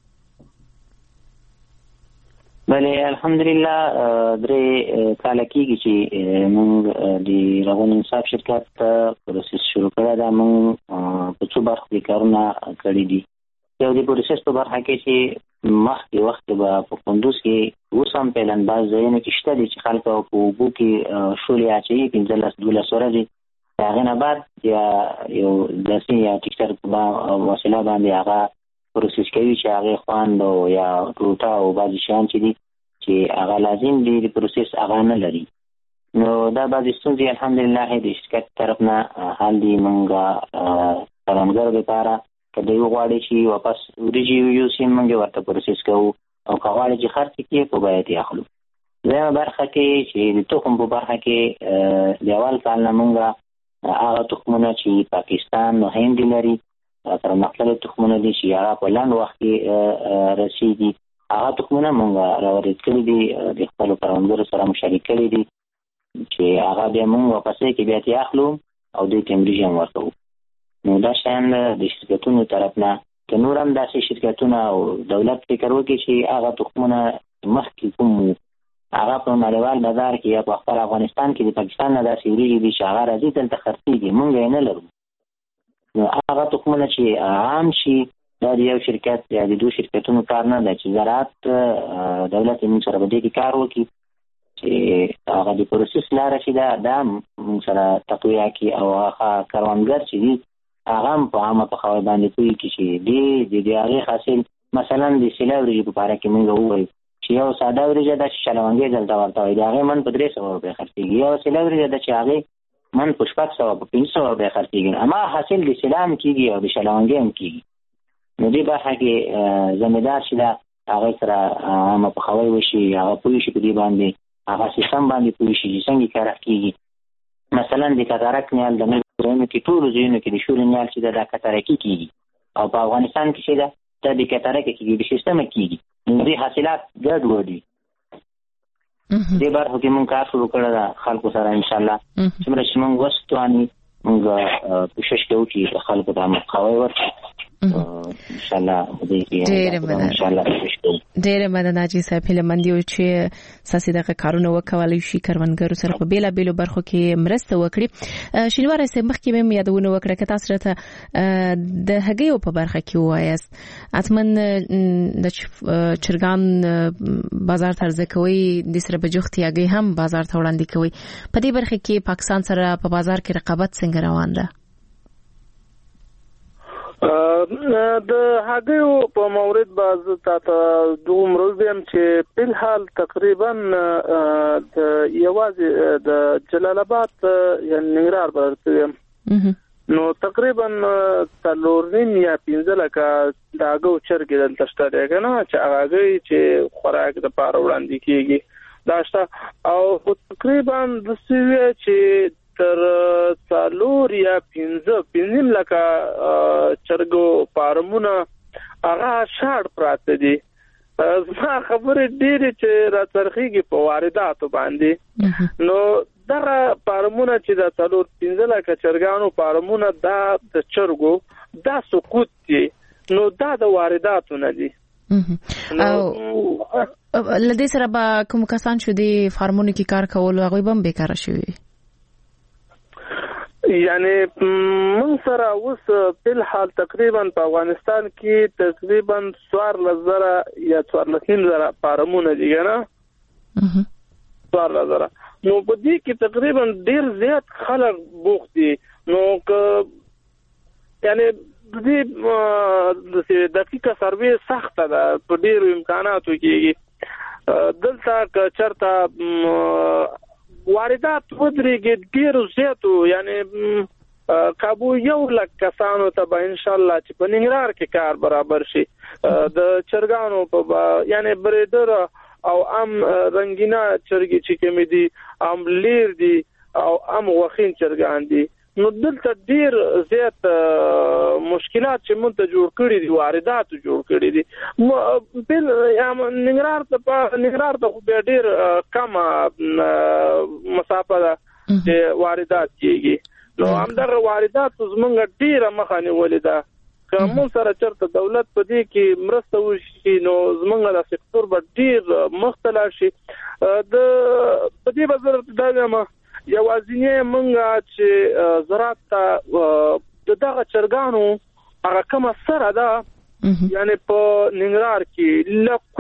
بله الحمدلله درې کاله کېږي چې موږ د رغون انصاف شرکت پروسس شروع کړی ده. موږ په څو برخو کې کارونه کړي دي. یو د پروسس په برخه کې چې مخکې وخت به په کندوز کې اوس هم فعلا بعض ځایونه کې شته دي چې خلک په اوبو کې شولې اچوي 15-12 ورځې د هغې نه بعد یا یو داسې یا ټیکټر په وسیله باندې هغه پروسس کوي چې هغه خوند او یا ټوټه او بعضې شیان چې دي چې هغه لازم دي د پروسس هغه نه لري. نو دا بعضې ستونزې الحمدلله د شرکت طرف نه حل دي. موږ کروندګرو دپاره که دوی وغواړي چې واپس وریجې یوسي موږ ورته پروسس کوو او که غواړي چې خرڅ کړي په بیه یې اخلو. دویمه برخه کې چې د تخم په برخه کې د اول کال نه موږ هغه تخمونه چې پاکستان او هند لري پرمختللي تخمونه دي چې هغه په لنډ وخت کې رسېږي هغه تخمونه موږ راوارد کړي دي د خپلو کروندګرو سره مشارک کړي دي چې هغه بیا موږ واپسې کې بیا ترې اخلو او دوی ته وریجې هم ورکوو. نو دا شیان د شرکتونو طرف نه که نور هم داسې شرکتونه او دولت فکر وکړي چې هغه تخمونه مخکې کوم هغه په نړیوال بازار کې یا په خپل افغانستان کې د پاکستان نه داسې وریجې دي چې هغه راځي دلته خرڅېږي موږ یې نه لرو. نو هغه تخمونه چې عام شي دا د یو شرکت یا د 2 شرکتونو کار نه ده چې زراعت دولت یې موږ سره په دې کې کار وکړي چې هغه د پروسس لاره چې دا موږ سره تقویه کړي او هغه کروندګر چې دي هغه هم په عامه پخوی باندې پوهېږي چې د هغې حاصل مثلا د سیله وریجې په باره کې موږ ووایو چې یو ساده وریجه ده چې شلونګۍ دلته ورته وایي د هغې من په 300 روپۍ خرڅېږي. یو سیله وریجه ده چې هغې من په 600 په 500 روپۍ خرڅېږي. اما حاصل د سیله هم کېږي او د شلونګۍ هم کېږي. نو دې برخه کې زمیندار چې ده هغې سره عامه پخوی وشي هغه پوه شي په دې باندې هغه سیستم باندې پوه شي چې څنګه کار کېږي. مثلا د کتارک نیال د نورو ځایونو کې ټولو ځایونو کې د شولې نیال چې ده دا کتارکي کېږي او په افغانستان کې چې دا د کتاره کې کېږي سیستم کېږي نو دې حاصلات ګډوډ دي. دې برخو کې مونږ کار شروع کړی دا خلکو سره انشاءالله څومره چې مونږ وستواني مونږ کوشش کوو چې خلکو ته مقاوي ورکړو انشاءالله ډېر مننه چې صاحب هیلمند یو چې ساسي دغه کارونه وکولای شي کروندګرو سره په بیلا بیلو برخو کې مرسته وکړي. شینوار سه مخکې مې یادونه وکړه چې تاسو ته د هګیو په برخه کې وایست اتمن د چرګان بازار ته کوي د سره بجوختي هګي هم بازار ته وړاندې کوي. په دې برخه کې پاکستان سره په بازار کې رقابت څنګه روان ده؟ د هغه په مورید باز ته دومره ویم چې په حال تقریبا د یوازې د جلال آباد یا ننګرهار برته نو تقریبا 4.5 یا 15 لکه داغو چرګ دلته شته کنه چې هغه چې خوراک د پاره وړاندې کیږي داشته او تقریبا د سوي چې تر 4 یا 15 لکه چرګو فارمونه هغه شاړ پراته دي. زما خبره ډیره چې را ترخیږي په وارداتو باندې نو دغه فارمونه چې د 4-15 لکه چرګانو فارمونه د چرګو دا سقوط دي نو دا د وارداتو نه دي. لدې سره به کوم کسان چې د فارمونو کې کار کول هغه به بیکاره شوي یعنی من سره اوس په حال تقریبا په افغانستان کې تقریبا 14,000 یا 14,000 فارمونه دي نه 14,000 نو په دې کې تقریبا ډیر زیات خلک بوخت دي نو یعنی د دقیقه سروې سخته ده په ډیرو امکاناتو کې دلته چرته واردات ودرېږي ډیر زیاتو یعنی کابو 100,000 کسانو ته به ان شاء الله چې په ننګرهار کې کار برابر شي د چرګانو په یعنی بریدر او ام رنگینا چرګي چې کوم دي ام لیر دي او ام وخین چرګان دي نو دلته ډیر زیات مشکلات چې مونږ ته جوړ کړی دي واردات جوړ کړی دي بل ننګرهار ته خو ډیر کم مسافه ده چې واردات کیږي نو همدغه واردات زمونږ ډیره مخه نیولې ده کوم سره چرته دولت په دې کې مرسته وشي نو زمونږ د سکتور به ډیر مختلف شي د په دې بازار ته یوازینی منګه چې زراعت ته دغه چرګانو هغه کومه سره ده یعنی په ننګرهار کې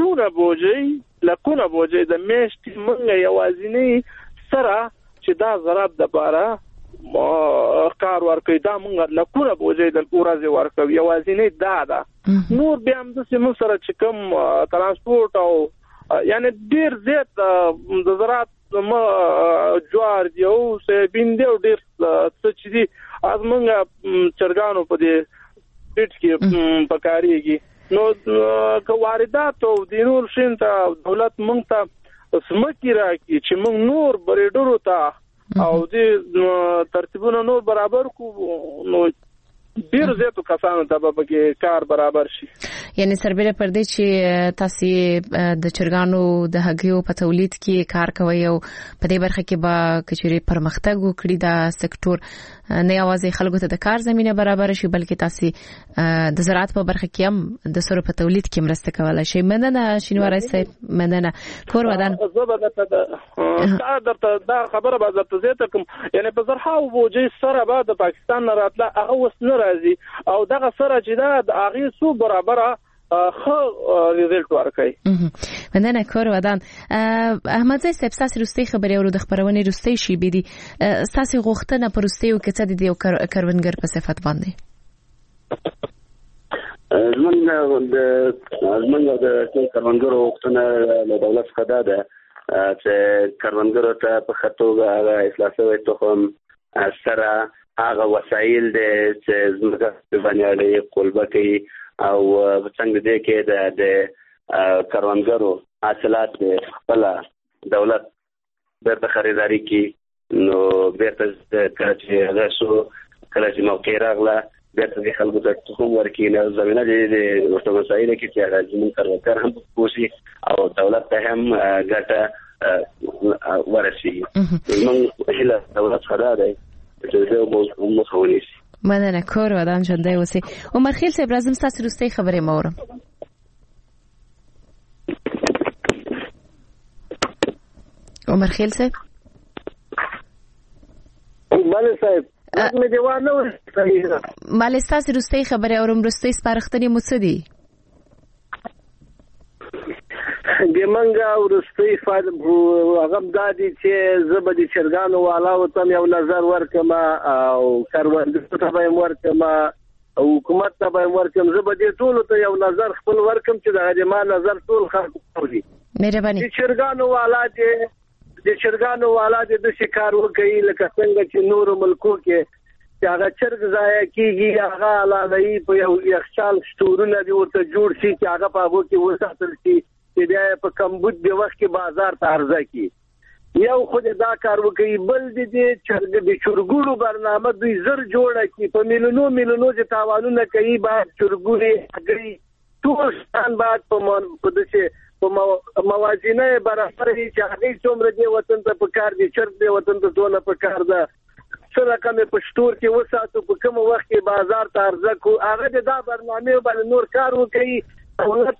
لکونه بوجي د میشت منګه یوازینی سره چې دا زراعت د باره کار ورکوي دا منګه لکونه بوجي د ورځې ورکوي یوازینی ده نور بیا هم د سیمو سره چې کوم ترانسپورت او یعنی ډیر زیات د زراعت ما جوار دی او سویابین دی او ډیر څه چې دي از مونږ چرګانو په دې پیټ کې پکاريږي نو که واردات او د نور شین ته دولت مونږ ته سمکی راکړي چې مونږ نور بریډرو ته او د ترتیبونه نور برابر کو نو ډیر زیاتو کسانو ته به کار برابر شي. یعنی سربېره پر دې چې تاسو د چرګانو د هګیو په تولید کې کار کوي او په دې برخه کې به کچري پرمختګ وکړي دا سکتور نه یوازې خلکو ته د کار زمينه برابر شي بلکې تاسو د زراعت په برخه کې هم د سره په تولید کې مرسته کولای شي. مننه شینوار صاحب مننه کور ودان دا خبره به زه ته کوم یعنی په زرحاو بوجي سره به د پاکستان نه راتله هغه وس نه راځي او دغه سره چې دا د هغه سو برابره خو ریزلټ ورکړي. مننه کور ودان. احمد زئی صاحب تاسو روستي خبري اورو د خبرونه روستي شي بيدي تاسو غوښتنه پر روستي او کته دي او کروندګر په صفت باندې زمونږ د کروندګرو غوښتنه له دولت څخه ده چې کروندګرو ته په خطوګه هغه اصلاح شوی تخم سره هغه وسایل دي چې زموږ باندې کولبه کوي او څنګه دې کې د کروندګرو حاصلات خپل دولت بیرته خریداري کوي نو بیرته کله چې موقع راغله بیرته د خلکو ته تخم ورکړي نو زمینه د ورته مسایل کې چې راځي موږ کاروبار هم کوشي او دولت ته هم ګټه ورسیږي موږ هله دولت خدا دی چې موږ مخاوني شي مننه کور ودان ژوندی اوسئ. عمر خیل صاحب راځم ستاسو وروستۍ خبرې مورم. عمر خیل صاحب بله صاحب مې دیوانه وسه مال ستاسو وروستۍ خبرې اورم. وروستۍ سپارښتنې مو څه دي؟ د منګه ورستي هغه دادی چې زه به د چرګانو والاو ته یو نظر ورکم او کاروانګرو ته به ورکم او حکومت ته به ورکم. زه به د ټولو ته یو نظر خپل ورکم چې د ما نظر ټول خلک کوي. مهرباني. د چرګانو والا د شکار وکړي لکه څنګه چې نور ملکو کې چې هغه چرګ ضایع کیږي هغه علاوه په یو یخچال شتورونه دی ورته جوړ شي چې هغه په هغه کې وساتل شي چې بیا په کمبود د وخت کې بازار ته عرضه کی. یو خو دا کار وکړي بل د چرګونو برنامه دوی زر جوړه کی په میلیونو چې تاوانونه کوي بعد چرګونی هګړي ټول ستان بعد په دغه په موازینه برابر چې هغه څومره دی وطن ته په کار دي چرګ دی وطن ته ټول په کار ده سره کوم په شتور کې وساتو په کوم وخت کې بازار ته عرضه کو هغه دا برنامه باندې نور کار وکړي.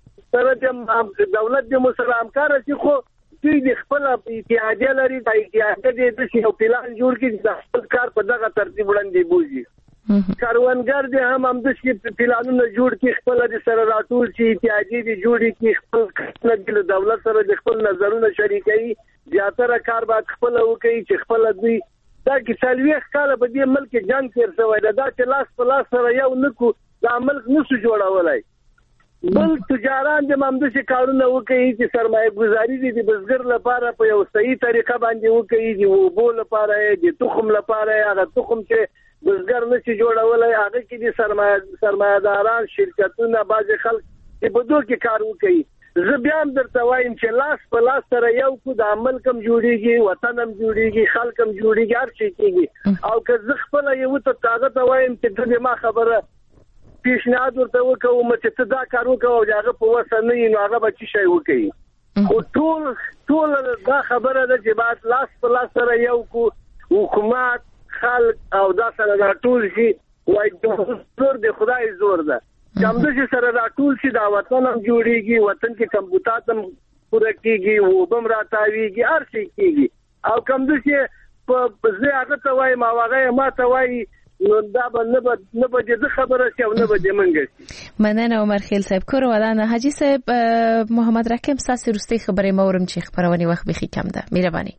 دولت د مسلمان کار چې خو دوی د خپل اتحادیه لري د اتحادیه د یو پلان جوړ کړي د خپل کار په دغه ترتیب وړاندې بوزي. کاروانګر د هم د شي پلانونه جوړ کړي خپل د سره راټول شي اتحادیه د جوړ کړي خپل د دولت سره د خپل نظرونه شریکي زیاتره کار به خپل وکړي چې خپل دوی دا کې سالويخ کاله په دې ملک جنگ تیر شوی دا چې لاس په لاس سره یو نکو دا ملک نسو جوړولای. بل تجاران د مامدشي کارونه وکړي چې سرمایه گذاري دي د بزګر لپاره په یو صحیح طریقه باندې وکړي د وبو لپاره د تخم لپاره هغه تخم چې بزګر نشي جوړولای هغه کې د سرمایه‌داران شرکتونه باز خلک چې په دوه کې کار وکړي. زه بیا هم درته وایم چې لاس په لاس سره یو کو د عمل کم جوړیږي وطن هم جوړیږي خلک هم جوړیږي هر شي کېږي. او که زه خپل یو ته طاقت وایم چې د ما خبره پیشنهاد ورته وکوم چې ته دا کار وکاو او هغه په وسه نه نو هغه به چی شي وکړي. او ټول دا خبره ده چې بعد لاس په لاس سره یو کو حکومت خلک او دا سره راټول شي وای زور د خدای زور ده کوم د سره راټول شي دا وطن هم جوړیږي وطن کې کمبوتات هم پوره کیږي وبم راتاویږي هر شي کیږي. او کوم د چې په زه هغه ته وای ما هغه ما ته وای نو دا نه به د خبره شي او نه به د منګي. مننه عمر خیل صاحب کور ودان. حاجی صاحب محمد رحیم ساسي رستي خبرې مورم چې خبرونه وخت بخي کم ده. مهرباني.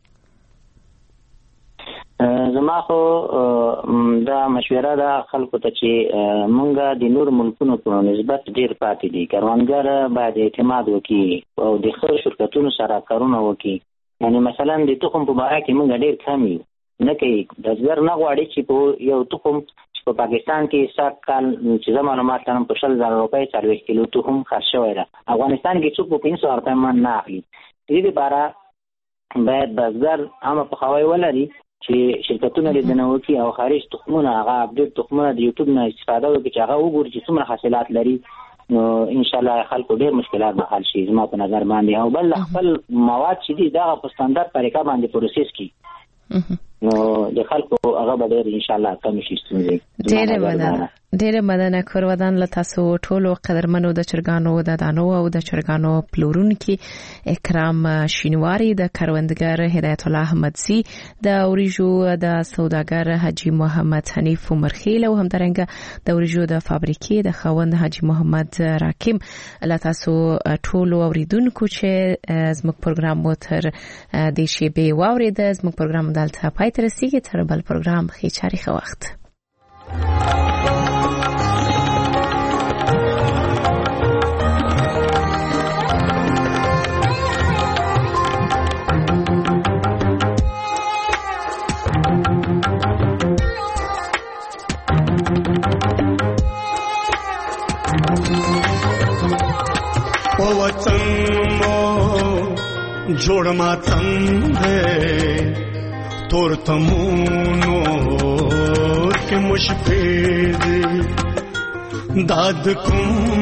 زما خو دا مشوره ده خلکو ته چې مونږه د نور ملکونو په نسبت ډیر پاتې دي. کاروانګر باید اعتماد وکړي او د خپل شرکتونو سره کارونه وکړي. یعنی مثلا د تخم په باره کې مونږ ډیر کم یو نه کوي. د زر نه غواړي چې په یو تخم په پاکستان کې سات کال چې معلومات لرم په 40,000 روپۍ 40 کیلو تخم خرڅ شوی دی. افغانستان کې څوک په 500 روپۍ من نه اخلي. دې لپاره باید بازار عامه په خوای ولري چې شرکتونه لیدنه وکړي او خارج تخمونه هغه اپډیټ تخمونه د یوټیوب نه استفاده وکړي چې هغه وګوري چې څومره حاصلات لري. نو ان شاء الله خلکو ډیر مشکلات به حل شي زما په نظر باندې. او بل خپل مواد چې دي دا په ستاندرد طریقه باندې پروسس کی نو د خلکو هغه به ډیر ان شاء الله کم شي ستونزې. ډیره مننه کور ودان له تاسو ټولو قدرمنو د چرګانو د دانو او د چرګانو پلورونکو اکرام شینواری د کاروندګر هدایت الله احمدزی د اوریجو د سوداګر حاجی محمد حنیف عمرخیل او همدارنګه د اوریجو د فابریکې د خوند حاجی محمد راکیم له تاسو ټولو اوریدونکو چې زموږ پروګرام وتر د شی به واورید زموږ پروګرام دلته پای ته رسیدي. تر بل پروګرام خې چاري وخت जोड़ मातंग तोर तमूनो के मुश्किल داد کوم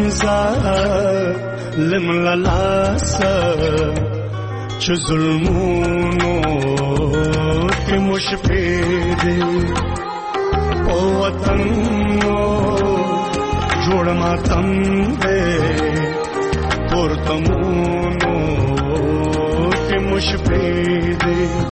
ظالم للاسه چې ظلمونو کې مشفیدې او وطن جوړ ماتم دې پورتمونو کې مشفیدې